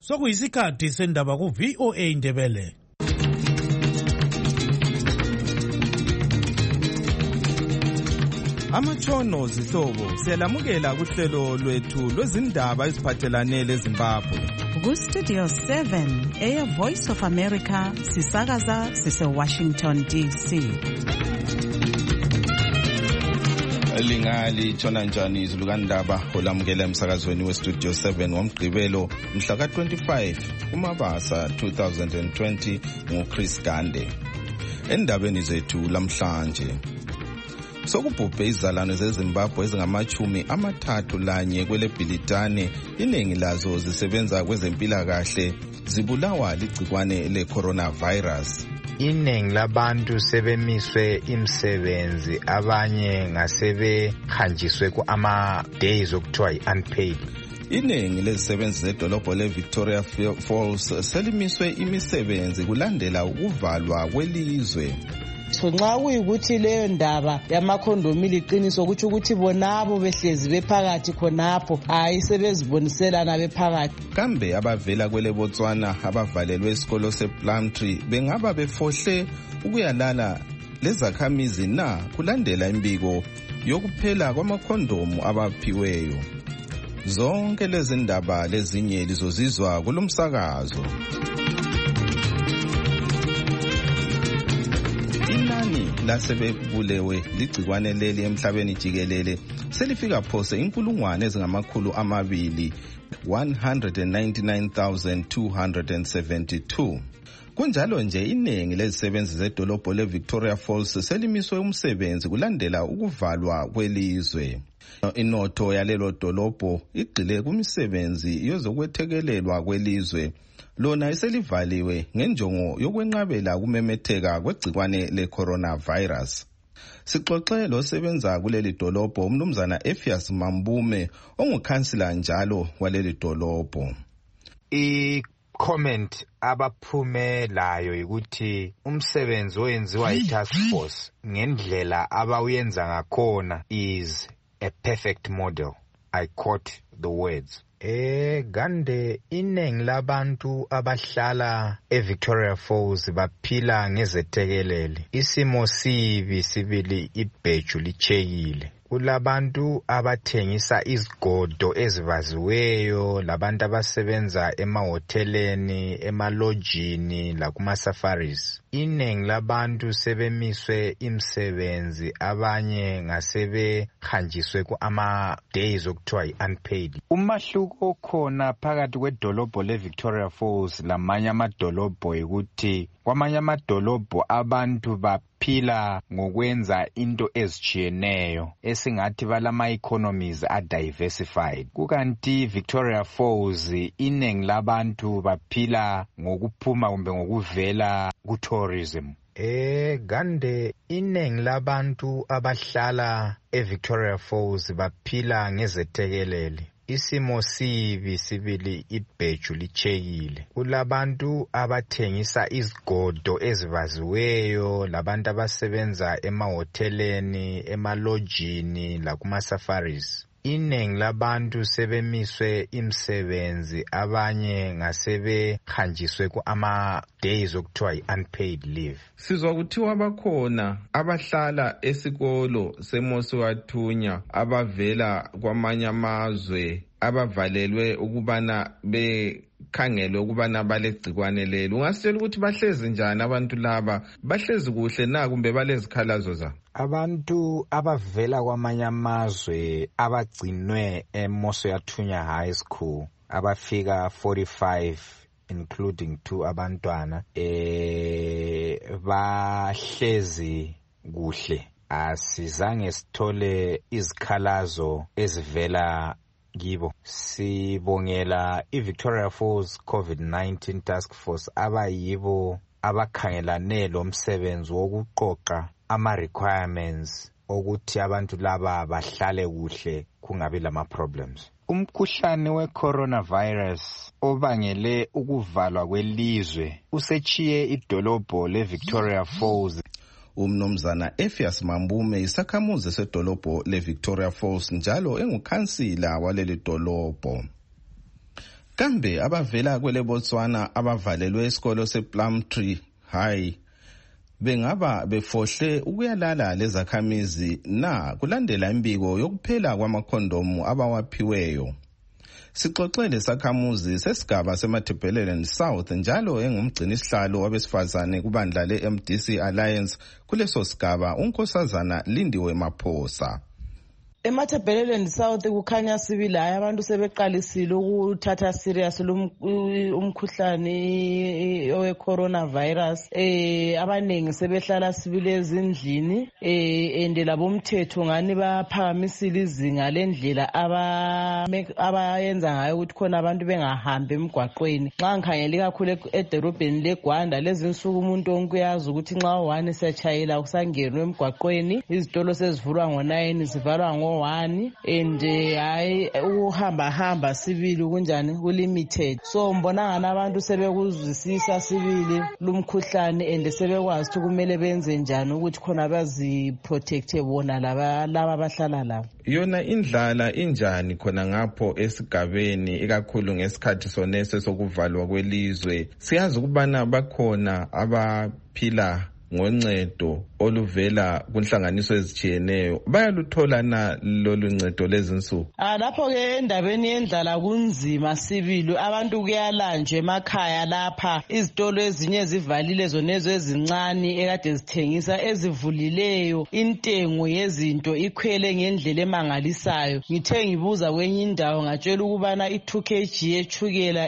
Sokuyisikhathi sendaba ku VOA Indebele. Amatshono zihlobo siyalamukela kuhlelo lwethu lwezindaba eziphathelane leZimbabwe. Ku-Studio 7 eya Voice of America sisakaza sise-Washington DC. Lingali tshona njani izulukandaba olamukela emsakazweni we-Studio 7 ngomgqibelo mhla ka-25 uMabasa 2020 nguChris Gande. Endabeni zethu lamhlanje sokubhubhe izalwane zeZimbabwe ezingama-31 kwele Bhilitane, iningi lazo zisebenza kwezempilakahle, zibulawa ligcikwane le-coronavirus. Iningi labantu sebemiswe imsebenzi, abanye ngasebehanjiswe ku-ama-days okuthiwa yi-unpaid. Iningi lezisebenzi zedolobho le-Victoria Falls selimiswe imisebenzi kulandela ukuvalwa kwelizwe. So nxa kuyikuthi leyo ndaba yamakhondomi liqiniso kuthi ukuthi bonabo behlezi bephakathi khonapho hayi sebeziboniselana bephakathi. Kambe abavela kwele Botswana abavalelwe isikolo sePlumtree bengaba befohle ukuyalala lezakhamizi na kulandela imbiko yokuphela kwamakhondomu abaphiweyo? Zonke lezi ndaba lezinye lizozizwa kulomsakazo. Lasebebulewe ligcikwane leli emhlabeni jikelele selifika phose 199,272. Kunjalo nje iningi lezisebenzi zedolobho le-Victoria Falls selimiswe umsebenzi kulandela ukuvalwa kwelizwe. Inotho yalelo dolobho igxile kumisebenzi yezokwethekelelwa kwelizwe, lona iselivaliwe ngenjongo yokwenqabela ukumemetheka kwegcikwane le-coronavirus. Sixoxe losebenza kuleli dolobho umnumzana Ephias Mambume ongukhansila njalo waleli dolobho. Comment abaphumelayo ukuthi umsebenzi oyenziwa yi-task force ngendlela abawuyenza ngakhona is a perfect model. I quote the words. Gande iningi labantu abahlala eVictoria Falls baphila ngezethekelele. Isimo sibi sibili ibheju lichekile. Kulabantu abathengisa izigodo ezivaziweyo, labantu abasebenza emahoteleni, emalojini lakuma-safaris. Iningi labantu sebemiswe imsebenzi, abanye ngasebehanjiswe ku-ama-days okuthiwa yi-unpaid. Umahluko okhona phakathi kwedolobho le-Victoria Falls lamanye amadolobho yikuthi kwamanye amadolobho abantu baphila ngokwenza into ezitshiyeneyo esingathi balama-economies are-diversified. Kukanti Victoria Falls iningi labantu baphila ngokuphuma kumbe ngokuvela ku-tourism. Gande iningi labantu abahlala eVictoria Falls baphila ngezethekelele. Isimo sibi sibili ibheju lichekile. Kulabantu abathengisa izigodo ezivaziweyo, labantu abasebenza emahoteleni, emalojini lakuma-safaris. Iningi labantu sebemiswe imsebenzi, abanye ngasebehanjiswe ku-ama-days okuthiwa yi-unpaid leave. Sizwa kuthiwa bakhona abahlala esikolo seMoswathunya abavela kwamanye amazwe abavalelwe ukubana bekhangelwe ukubana balegcikwane lelo. Ungasitshela ukuthi bahlezi njani abantu laba? Bahlezi kuhle na kumbe balezikhalazo zabo? Abantu abavela kwamanye amazwe abagcinwe eMoswathunya High School abafika 45 including 2 abantwana bahlezi kuhle. Asizange sithole izikhalazo ezivela kibo. Sibongela iVictoria Falls COVID-19 Task Force abayibo abakhangelane lo msebenzi wokuqoqa ama-requirements ukuthi abantu laba bahlale kuhle kungabi lama-problems. Umkhuhlane we-coronavirus obangele ukuvalwa kwelizwe usechiye idolobho le-Victoria Falls. Umnumzana Ephias Mambume isakhamuzi sedolobho le-Victoria Falls njalo engukhansila waleli dolobho. kambe abavela kwele Botswana abavalelwe isikolo sePlumtree High bengaba befohle ukuyalala lezakhamizi na kulandela imbiko yokuphela kwamakhondomu abawaphiweyo. Sixoxele sakhamuzi sesigaba seMatabeleland South njalo engumgcini sihlalo wabesifazane kubandla le-MDC Alliance kuleso sigaba unkosazana Lindiwe Maphosa. eMatabeleland South kukhanya sibili abantu sebeqalisile ukuthatha serious umkhuhlane owe coronavirus. Abanengi sebehlala sibili ezindlini ende labomthetho ngani baphakamisile izinga lendlela abayenza ngayo ukuthi khona abantu bengahambi emgwaqweni. Nxa ngikhangele kakhulu edorobheni leGwanda lezinsuku umuntu wonke uyazi ukuthi nxa u1 siyatshayela kusangenwe emgwaqweni, izitolo sezivulwa ngo9 zivalwa ngo1 and hayi uhamba sibili kunjani kulimited. So mbona ngana abantu sebekuzwisisa sibili lumkhuhlane and sebekwazi ukuthi kumele benze njani ukuthi khona baziprotecte bona laba abahlala labo. Yona indlala injani khona ngapho esigabeni ikakhulu ngesikhathi sonese sokuvalwa kwelizwe? Siyazi ukubana bakhona abaphila ngoncedo oluvela kunhlanganiso ezitshiyeneyo, bayaluthola na lolu ncedo lezinsuku? Lapho ke endabeni yendlala kunzima sibili, abantu kuyalanjwa emakhaya lapha, izitolo ezinye zivalile zonezo ezincane ekade zithengisa, ezivulileyo intengo yezinto ikhwele ngendlela emangalisayo. Ngithe ngibuza kwenye indawo ngatshela ukubana i2 kg yechukela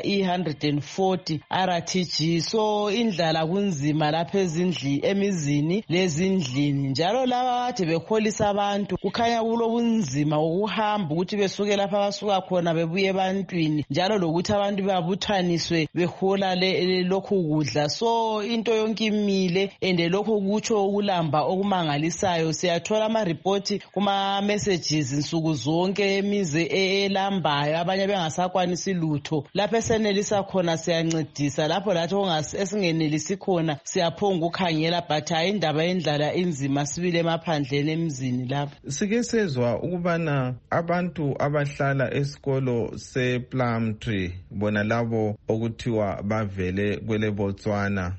i140 RTG. So indlala kunzima lapha emizini lezindlini, njalo laba kade bekholisa abantu kukhanya kulobunzima ukuhamba ukuthi besuke lapha basuka khona bebuye ebantwini, njalo lokuthi abantu babuthaniswe behola lokhu kudla. So into yonke imile ende lokho kutsho ukulamba okumangalisayo. Siyathola ama-report kuma-messages nsuku zonke emize elambayo, abanye bengasakwanisi lutho. Lapho esenelisa khona siyancedisa, lapho lathi esingenelisi khona siyaphonga ukukhangela, but hayi indaba yendlala inzima sibili emaphandleni emzini lapho. Sike sezwa ukubana abantu abahlala esikolo sePlumtree bona labo okuthiwa bavele kwele Botswana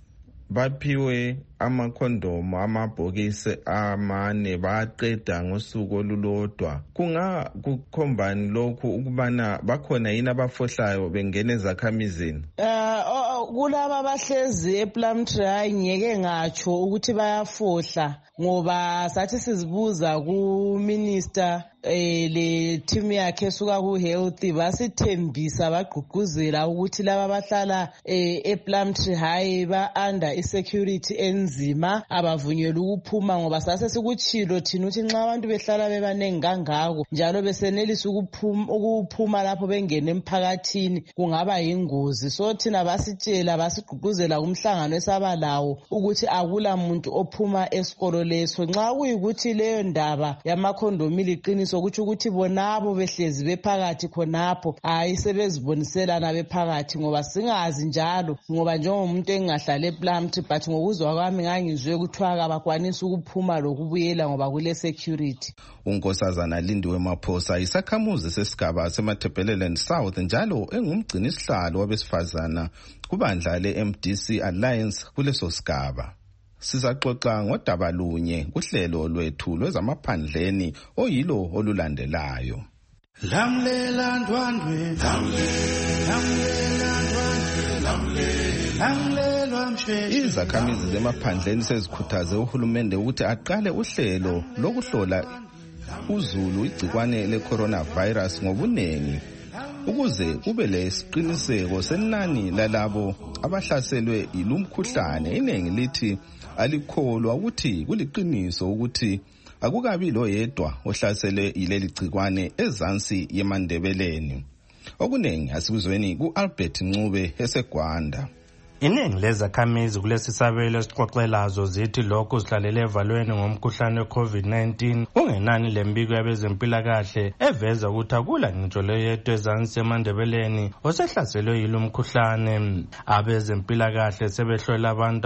baphiwe amakhondomu amabhokisi 4 baqeda ngosuku olulodwa. Kungakukhombani lokhu ukubana bakhona yini abafohlayo bengene ezakhamizini? Kulaba abahlezi ePlumtree ngeke ngatsho ukuthi bayafohla, ngoba sathi sizibuza ku-minister le team yakhe esuka ku-health basithembisa bagqugquzela ukuthi laba abahlala ePlumtree High ba-under isecurity enzima, abavunyelwa ukuphuma, ngoba sase sikutshilo thina ukuthi nxa abantu behlala bebanengi kangako njalo besenelisa ukuphuma lapho bengene emphakathini kungaba yingozi. So thina basitshela basigqugquzela kumhlangano esaba lawo ukuthi akula muntu ophuma esikolo leso. Nxa kuyikuthi leyo ndaba yamakhondomu liqiniso kutsho ukuthi bonabo behlezi bephakathi khonapho hayi sebeziboniselana bephakathi, ngoba singazi njalo, ngoba njengomuntu engahlala ePlumtree but ngokuzwa kwami ngangizwe kuthiwa abakwanisi ukuphuma lokubuyela ngoba kule security. Unkosazana Lindiwe Maphosa isakhamuzi sesigaba seMatabeleland South njalo engumgcini sihlalo wabesifazana kubandla le-MDC Alliance kuleso sigaba. Sizaxoxa ngodaba lunye kuhlelo lwethu lwezamaphandleni oyilo olulandelayo. Lamlela ndwandwe, izakhamizi zemaphandleni sezikhuthaze uhulumende ukuthi aqale uhlelo lokuhlola uzulu igcikwane le-coronavirus ngobunengi ukuze kube lesiqiniseko senani lalabo abahlaselwe yilumkhuhlane. Iningi lithi alikholwa ukuthi kuliqiniso ukuthi akukabi loyedwa ohlaselwe yileli gcikwane ezansi yeMandebeleni. Okunengi asikuzweni ku-Albert Ncube eseGwanda. Iningi lezakhamizi kulesi sabelo esixoxelazo zithi lokhu sihlalele evalweni ngomkhuhlane we-COVID-19 kungenani lembiko yabezempilakahle eveza ukuthi akula ngitsho leyedwa ezansi eMandebeleni osehlaselwe yilo mkhuhlane. Abezempilakahle sebehlola abantu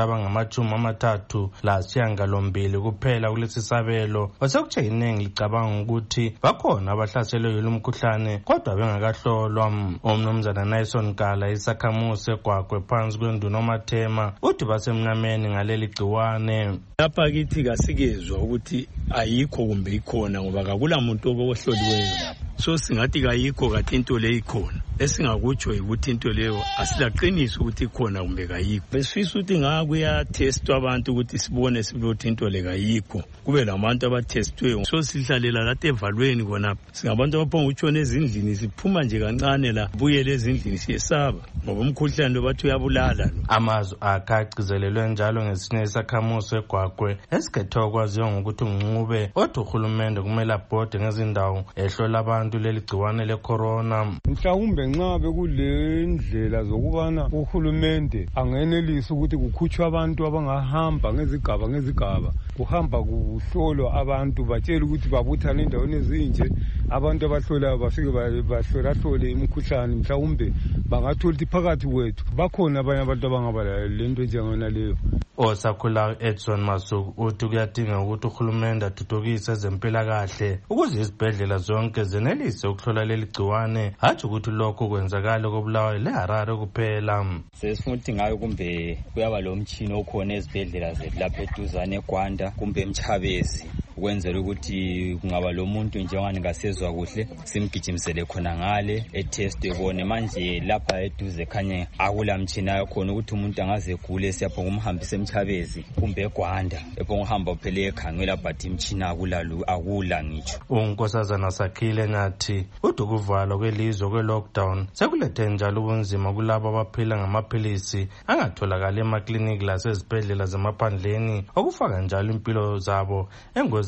abangama-38 kuphela kulesi sabelo, osekuthe iningi licabanga ukuthi bakhona abahlaselwe yilo mkhuhlane kodwa bengakahlolwa. Umnumzana Nason Gala isakhamuzi eGwagwe phansi kweNdunomathema uthi basemnyameni ngaleli gciwane. Lapha kithi kasikezwa ukuthi ayikho kumbe ikhona ngoba akula muntu ohloliweyo lapha. So singathi kayikho kati into le ikhona. Esingakutsho ukuthi into leyo asilaqiniso ukuthi ikhona kumbe kayikho. Besifisa ukuthi ngakuya test abantu ukuthi sibone ukuthi into le kayikho. Kube labantu abatestwe. So sihlalela lathi evalweni khona. Singabantu abaphonga utshona ezindlini siphuma nje kancane la. Buyele ezindlini siyesaba ngoba umkhuhlane lo bathi uyabulala lo. Amazwi akagcizelelwe njalo ngesinye isakhamuzi eGwagwe esikhethwa kwaziyo ngokuthi unqube othi uhulumende kumele abhode ngezindawo ehlola abantu leli gciwane le-corona. Mhlawumbe nxa bekule ndlela zokubana uhulumende angenelisa ukuthi kukhutshwe abantu abangahamba ngezigaba kuhamba kuhlolwa abantu batshela ukuthi babuthane endaweni ezinje abantu abahlolayo bafike bahlolahlole imikhuhlane. Mhlawumbe bangathola ukuthi phakathi kwethu bakhona abanye abantu abangaba lento njengona leyo. Osakhula Edson Masuku uthi kuyadinga ukuthi uhulumende athuthukise ezempilakahle ukuze izibhedlela zonke zenelise ukuhlola leli gciwane, hatshi ukuthi lokho kwenzakala koBulawayo leHarare kuphela. Sesifuna ukuthi ngayo kumbe kuyaba lo mtshini okhona ezibhedlela zethu lapha eduzane eGwanda kumbe eMchabezi ukwenzela ukuthi kungaba lo muntu njengani ngasezwa kuhle simgijimisele khona ngale etest ebone. Manje lapha eduze khanye akula mtshina yakhona ukuthi umuntu angaze egule siyapho kumhambisa eMchabezi kumbe eGwanda epho ngihamba phela ekhangela but imtshina akula ngitsho. Unkosazana Sakhile nathi uthi ukuvalwa kwelizwe kwe-lockdown sekulethe njalo ubunzima kulabo abaphila ngamaphilisi angatholakala emakliniki lasezibhedlela zemaphandleni okufaka njalo impilo zabo engozini.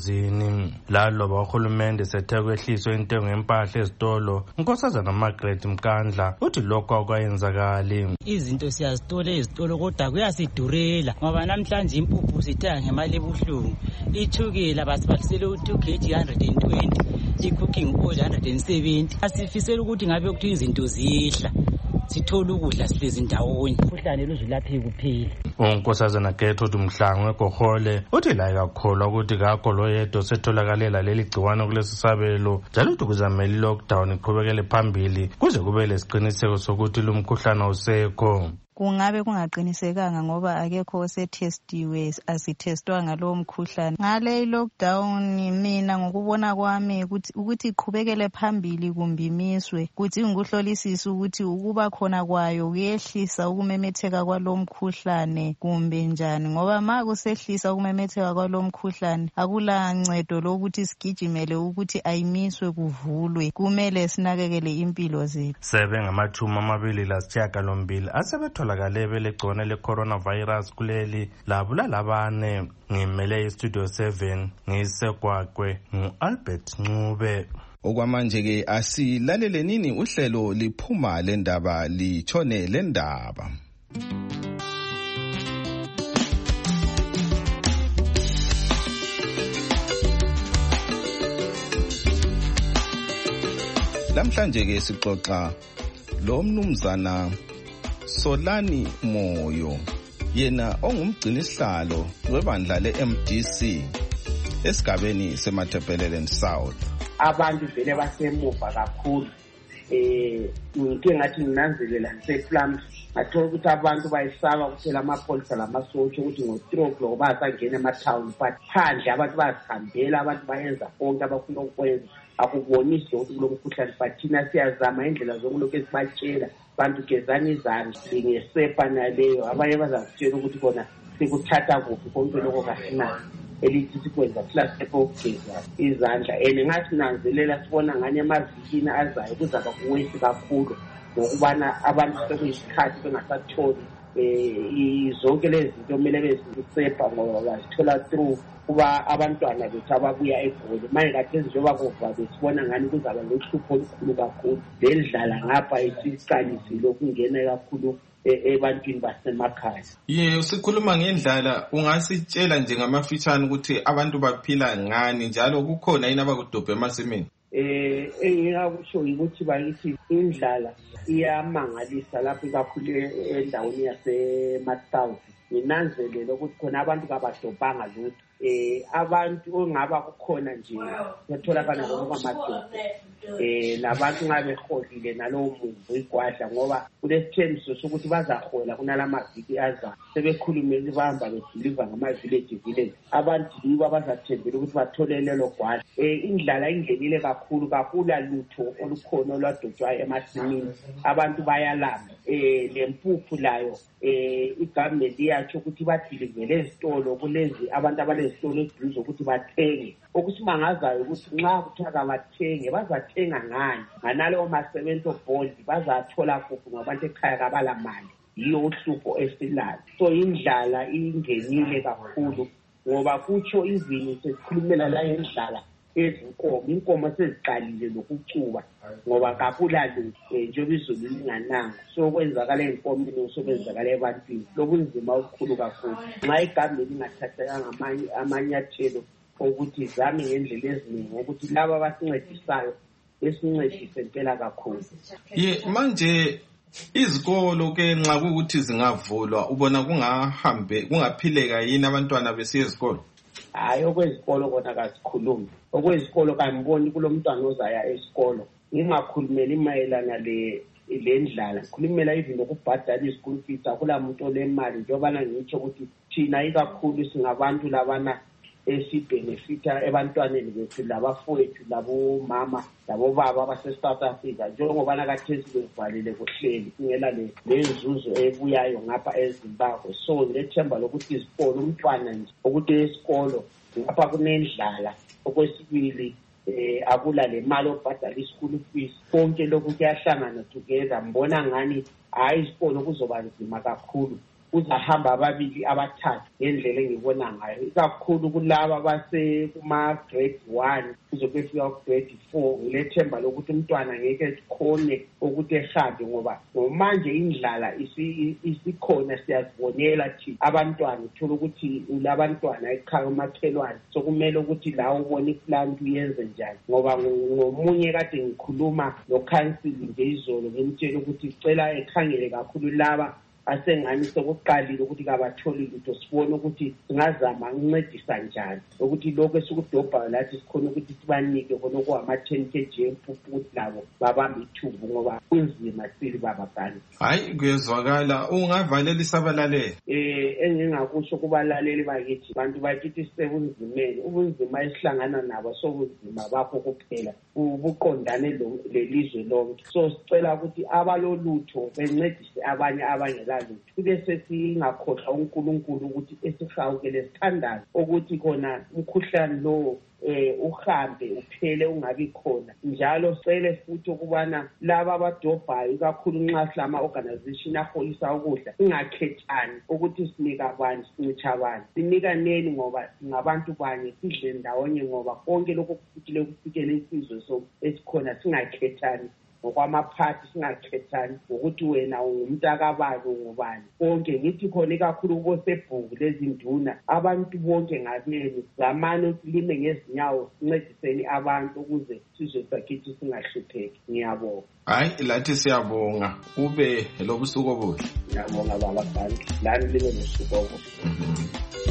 Laloba uhulumende sethe kwehliswa intengo yempahla ezitolo, unkosazana Margaret Mkandla uthi lokho akwayenzakali. Izinto siyazithola ezitolo kodwa kuyasidurela ngoba namhlanje impuphu sithenga ngemali ebuhlungu, ithukela basibalisele u2 kg 120, i-cooking oil 170. Asifisela ukuthi ngabe ukuthi izinto zihla sithola ukudla sihlezi ndawonye umkhuhlane luzulapheka kuphela. Unkosazana Gertrude Mhlangu eGohole uthi la ikakholwa ukuthi kakho loyedwa setholakalela leli gciwane kulesi sabelo, njalo uthi kuzamela i-lockdown iqhubekele phambili kuze kube lesiqiniseko sokuthi lo mkhuhlane usekho. Kungabe kungaqinisekanga ngoba akekho osetestiwe, asithestwanga lo mkhuhlane. Ngale lockdown mina ngokubona kwami ukuthi iqhubekele phambili kumbe imiswe, kuthi ngikuhlolisisa ukuthi ukuba khona kwayo kuyehlisa ukumemetheka kwalo mkhuhlane kumbe njani, ngoba ma kusehlisa ukumemetheka kwalo mkhuhlane akula ncedo lokuthi sigijimele ukuthi ayimiswe kuvulwe. Kumele sinakekele impilo zethu. 728 asebethola bele gciwane le-coronavirus kuleli labulala abane. Ngimele iStudio 7 ngiseGwagwe ngu-Albert Ncube. Okwamanje-ke asilalele nini uhlelo liphuma lendaba litshone lendaba. Lamhlanje-ke sixoxa lo mnumzana Solani Moyo, yena ongumgcinisihlalo webandla le-MDC esigabeni seMatabeleland South. Abantu vele basemuva kakhulu. Ngike ngathi nginanzelela ngiseFlams ngathola ukuthi abantu bayisaba kuphela amapholisa lamasotsha ukuthi ngo-3 o'clock basangena emathawuni, but phandle abantu bazihambela, abantu bayenza konke abafuna ukwenza. Akubonisi ukuthi kulo mkhuhlane, but thina siyazama indlela zokulokhu esibatshela bantu gezani izandla ngesepa naleyo. Abanye bazakutshela ukuthi kona sikuthatha kuphi konke lokho kasinayo elithi sikwenza silasepa ukugeza izandla. Ngathi nanzelela sibona ngane emavikini azayo kuzaba kuwesi kakhulu ngokubana abantu sekuyisikhathi bengasatholi zonke lezi zinto kumele bezisepha ngoba bazithola through kuba abantwana bethu ababuya eGoli. Manje kathesi njengoba kuva besibona ngani kuzaba lohlupho olukhulu kakhulu. Le ndlala ngapha isiqalisile ukungena kakhulu ebantwini basemakhaya. Sikhuluma ngendlala, ungasitshela nje ngamafitshane ukuthi abantu baphila ngani njalo kukhona yini abakudobha emasimini? Engingakusho ukuthi bakithi indlala iyamangalisa lapho kakhulu endaweni yase-South. Nginanzelele ukuthi khona abantu kabadobhanga lutho. Abantu ongaba kukhona nje yatholakala ngoba madoda labantu ngabe beholile nalowo muntu igwadla ngoba kulesithembiso sokuthi bazahola kunalamaviki azayo. Sebekhulumile bahamba bedeliver ngama-village abantu yibo abazathembela ukuthi bathole lelo gwadla. Indlala ingenile kakhulu lutho olukhona olwadotshwayo emasimini. Abantu bayalamba. Lempuphu layo igovernment iyatsho ukuthi badilivele ezitolo kulezi abantu abalezitolo eduze ukuthi bathenge. Okusimangazayo ukuthi nxa kuthiwa kabathenge bazathenga ngani nganalowo ma-70 board bazathola kuphi ngabantu ekhaya kabalamali. Yiyo uhlupho esilayo. So indlala ingenile kakhulu ngoba kutsho izini sesikhulumela la indlala inkomo seziqalile nokucuba ngoba kakula lutho njengoba izulu lingananga. So kwenzakala enkomeni sokwenzakala ebantwini lobunzima obukhulu kakhulu nxa igovernment ingathathanga amanyathelo ukuthi izame ngendlela eziningi ukuthi laba abasincedisayo esincedise impela kakhulu. Manje izikolo ke nxa kuukuthi zingavulwa ubona kungaphileka yini abantwana besiya ezikolo? Hayi, okwezikolo kona kasikhulumi. Okwezikolo kaniboni kulo mntwana ozaya esikolo. Ngingakhulumeli mayelana le ndlala. Khulumela even ukubhadala i-school fees akula muntu olemali njengoba ngitsho ukuthi thina ikakhulu singabantu labana esibhenefitha ebantwaneni bethu labafowethu labomama labobaba abase-South Africa njengoba nakathesi bevalile kuhleli singela lenzuzo ebuyayo ngapha eZimbabwe. So ngethemba lokuthi isikolo umntwana nje ukuthi esikolo ngapha kunendlala. Okwesibili akula le mali obhadala i-school fees. Konke lokhu kuyahlangana together. Mbona ngani hayi isikolo kuzoba nzima kakhulu. Kuzahamba ababili abathathu ngendlela engibona ngayo ikakhulu kulaba base kuma-grade 1 kuzobe fika ku-grade 4. Ngilethemba lokuthi umntwana ngeke esikhone ukuthi ehambe ngoba manje indlala isikhona siyazibonela thina abantwana. Uthola ukuthi ulabantwana ekhaya umakhelwane sokumele ukuthi la ubone iplanti uyenze njani ngoba ngomunye kade ngikhuluma nokhansili nje izolo ngimtshela ukuthi sicela ekhangele kakhulu laba asengani sokuqalile ukuthi kabatholi lutho sibone ukuthi singazama ukuncedisa njani ukuthi lokho esikudobhayo lathi sikhona ukuthi sibanike khona okuwama-10 kg empuphu ukuthi labo babambe ithumbu ngoba kunzima sili babagani. Hayi, kuyezwakala. Ungavalela isabalaleli? Engingakusho kubalaleli bakithi bantu bakithi sisebunzimeni. Ubunzima esihlangana nabo sobunzima bakho kuphela ubuqondane lelizwe lonke. So sicela ukuthi abalolutho bencedise abanye abangela kube sesingakhohlwa uNkulunkulu ukuthi esihawukele sithandaze ukuthi khona umkhuhlane lo uhambe uphele ungabi khona. Njalo sicele futhi ukubana laba abadobhayo ikakhulu nxa silama-organization aholisa ukudla singakhethani ukuthi sinika bani sincitsha bani. Sinikaneni ngoba singabantu banye sidle ndawonye ngoba konke lokho kufikile kufikele isizwe esikhona singakhethani ngokwamaphathi singakhethani ngokuthi wena ungumntakabani ungubani. Konke ngithi khona ikakhulu kosebhuku lezinduna abantu bonke ngabeni zamane ukulime ngezinyawo sincediseni abantu ukuze sizwe sakithi singahlupheki. Ngiyabonga. Hayi, lathi siyabonga. Ube lobusuku obuhle. Ngiyabonga baba bantu. Lani libe nosuku obuhle.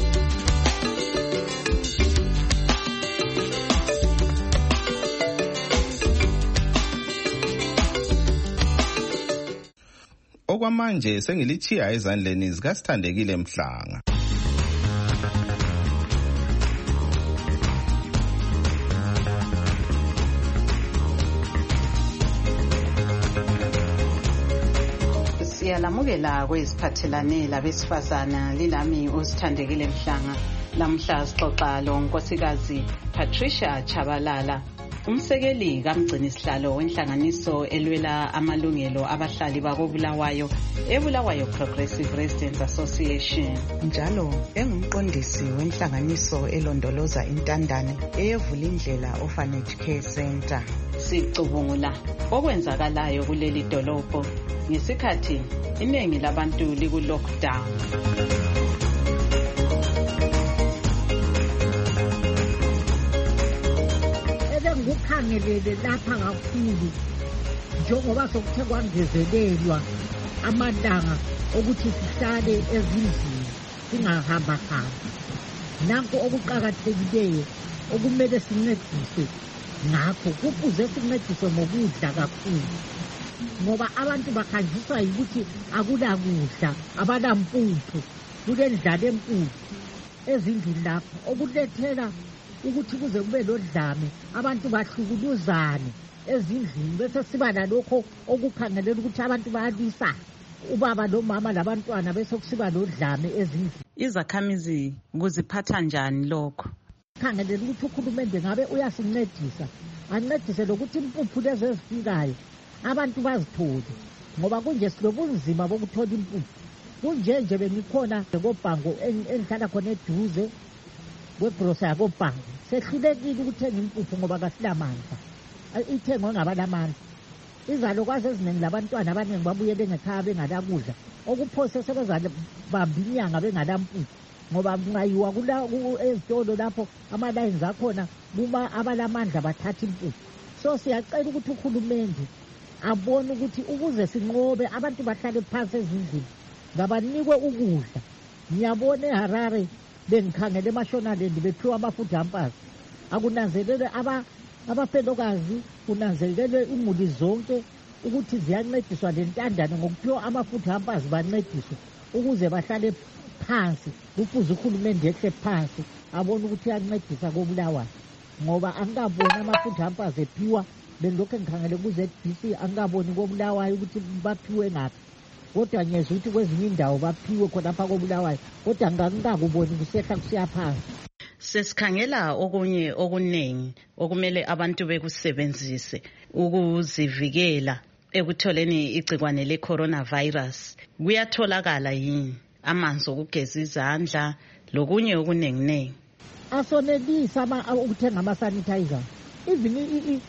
Okwamanje sengilichiya ezandleni zikaSithandekile Mhlanga. Siyalamukela kweziphathelane labesifazana lilami uSithandekile Mhlanga. Namhla sixoxa lo Nkosikazi Patricia Chabalala. Umsekeli kamgcinisihlalo wenhlanganiso elwela amalungelo abahlali bakobulawayo eBulawayo Progressive Residents Association njalo engumqondisi wenhlanganiso elondoloza intandane eyevula indlela Orphanage Care Center. Sicubungula okwenzakalayo kuleli dolobho ngesikhathi iningi labantu liku-lockdown. Ngikhangelele lapha kakhulu njengoba sokuthe kwangezelelwa amalanga ukuthi sihlale ezindlini singahamba-hamba. Nanko okuqakathekileyo okumele sincedise ngakho kufuze sincedise ngokudla kakhulu ngoba abantu bakhanjiswa yikuthi akulakudla, abalampuphu, kulendlala enkulu ezindlini lapho okulethela ukuthi kuze kube lodlame, abantu bahlukuluzane ezindlini bese siba lalokho okukhangelela ukuthi abantu bayalwisa ubaba nomama labantwana bese kusiba lodlame ezindlini. Izakhamizi kuziphatha njani lokho? Khangelela ukuthi ukhulumende ngabe uyasincedisa, ancedise lokuthi impuphu lezi ezifikayo abantu bazithole ngoba kunje silobunzima bokuthola impuphu. Kunje bengikhona kobhango engihlala khona eduze kwegrosa yakobhango, sehlulekile ukuthenga impuphu ngoba kasilamandla, ithengwe ngabalamandla. Izalukwazi eziningi labantwana abaningi babuyele ngekhaya bengalakudla, okuphose sebezabamba inyanga bengalampuphu ngoba kungayiwa ezitolo lapho ama-lines akhona kuma abalamandla bathatha impuphu. So siyacela ukuthi uhulumende abone ukuthi ukuze sinqobe abantu bahlale phansi ezindlini ngabanikwe ukudla. Ngiyabona eHarare bengikhangele eMashonaland bephiwa ama-food hampers, akunanzelelwe abafelokazi, kunanzelelwe imuli zonke ukuthi ziyancediswa lentandane ngokuphiwa ama-food hampers bancediswe ukuze bahlale phansi. Kufuze uhulumende ehle phansi abone ukuthi uyancedisa koBulawayo ngoba angikaboni ama-food hampers ephiwa. Bengilokhu engikhangele ku-ZBC angikaboni koBulawayo ukuthi baphiwe ngaphi, kodwa ngiyezwa ukuthi kwezinye indawo baphiwe khonapha koBulawayo, kodwa ngingakuboni kusehla kusiya phansi. Sesikhangela okunye okuningi okumele abantu bekusebenzise ukuzivikela ekutholeni igcikwane le-coronavirus. Kuyatholakala yini amanzi okugeza izandla lokunye okuningi? Asonelisa ukuthenga ama-sanitizer, even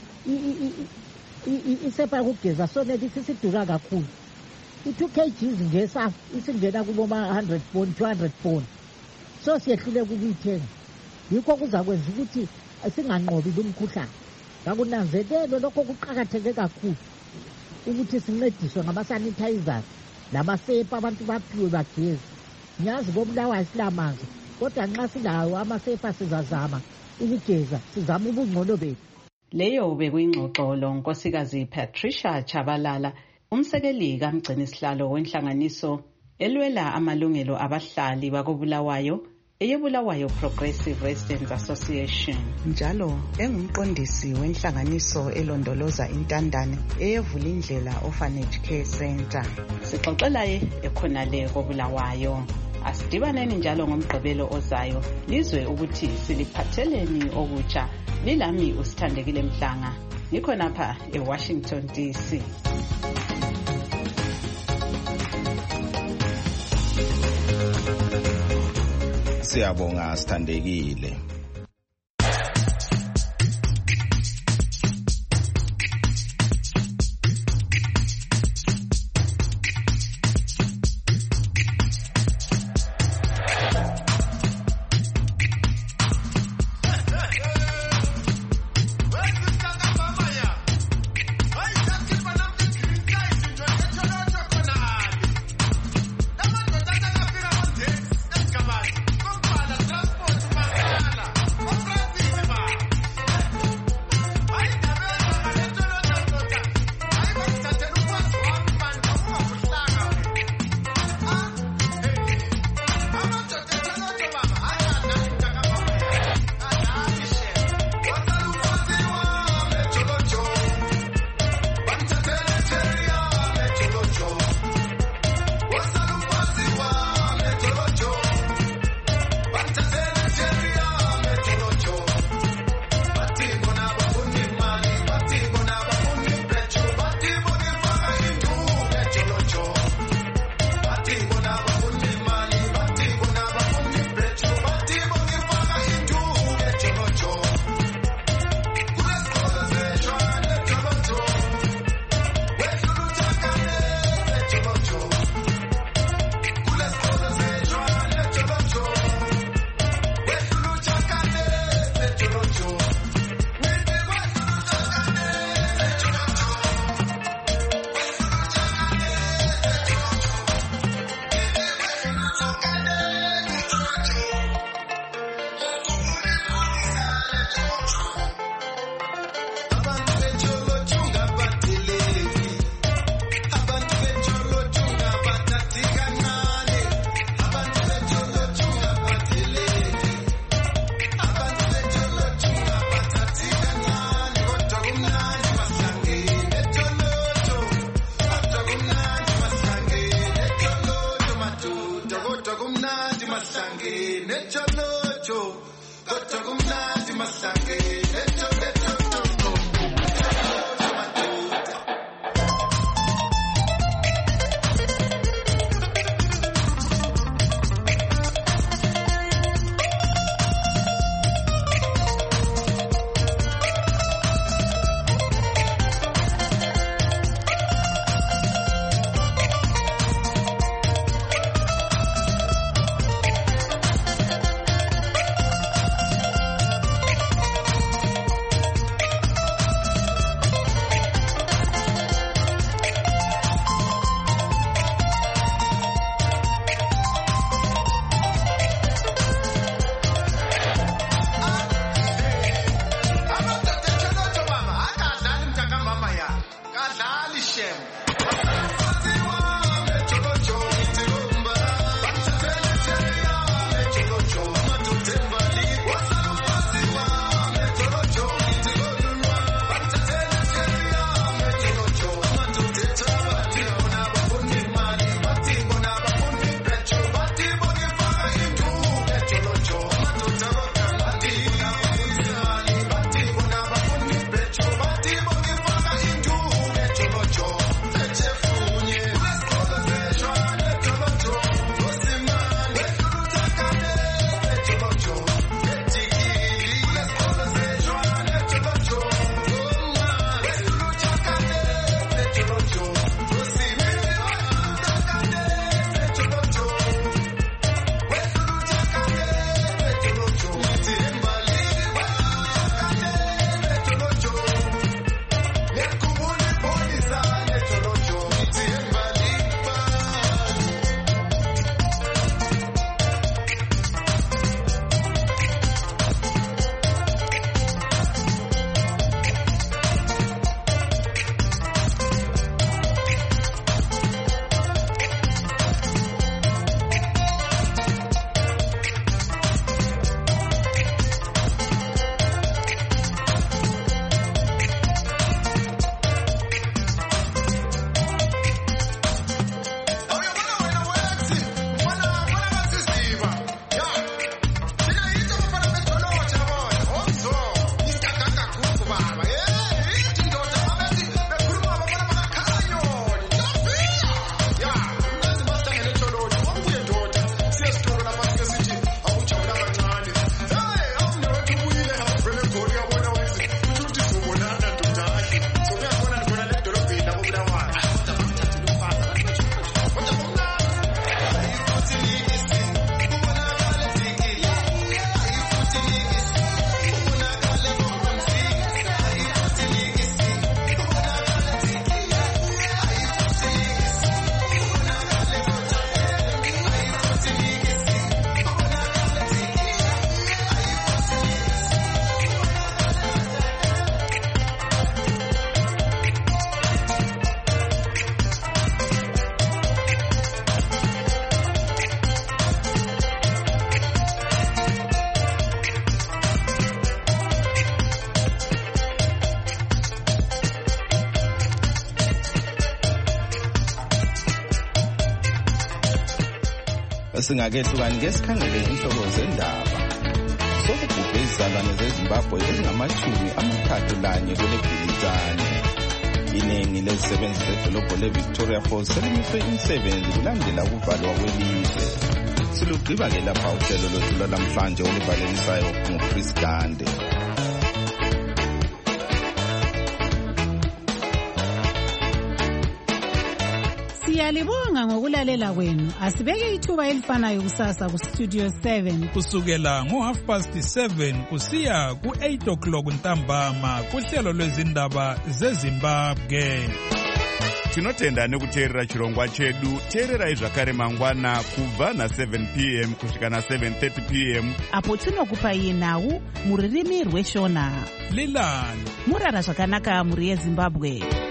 isepa yokugeza sonelisa isidura kakhulu. I-2 kgs nje isingena kuboma-100 phone, 200 phone. So siyehlule ukuyithenga. Yikho kuzakwenza ukuthi singanqobi lumkhuhlane. Ngakunanzelelwe lokho kuqakatheke kakhulu ukuthi sincediswe ngama-sanitizers namasepa abantu baphiwe bagezi. Ngiyazi koBulawayo silamanzi, kodwa nxa silawo amasepa sizazama ukugeza, sizama ubungcono bethu. Leyo bekuyingxoxo lonkosikazi Patricia Chabalala, umsekeli kamgcinisihlalo wenhlanganiso elwela amalungelo abahlali bakobulawayo eyeBulawayo Progressive Residents Association njalo engumqondisi wenhlanganiso elondoloza intandane eyevula indlela Orphanage Care Center. Sixoxelaye ekhonale koBulawayo. Asidibaneni njalo ngomgqibelo ozayo lizwe ukuthi siliphatheleni okutsha. Lilami uSithandekile Mhlanga, ngikhonapha eWashington DC. Siyabonga Sithandekile. mahlange necholocho kodwa kumnandi mahlange necho Singake-hlukani ngesikhangele inhloko zendaba sokubhubhe izizalwane zeZimbabwe ezingama-31 kule bhilitane. Iningi lezisebenzi zedolobho leVictoria Falls selimiswe imisebenzi kulandela ukuvalwa kwelizwe. Silugqiba-ke lapha uhlelo lwethu lwalamhlanje oluvalelisayo nguChris Gande. Siyalibonga ngokulalela kwenu. Asibeke ithuba elifanayo kusasa ku Studio 7 kusukela ngo7:30 kusiya ku8 o'clock ntambama kuhlelo lwezindaba zeZimbabwe. Tinotenda nekuteerera chirongwa chedu. Teererai zvakare mangwana kubva na7 p.m. kusvika na7:30 p.m. apo tinokupai nhau muririmi rweshona. Lilani murara zvakanaka muri yeZimbabwe.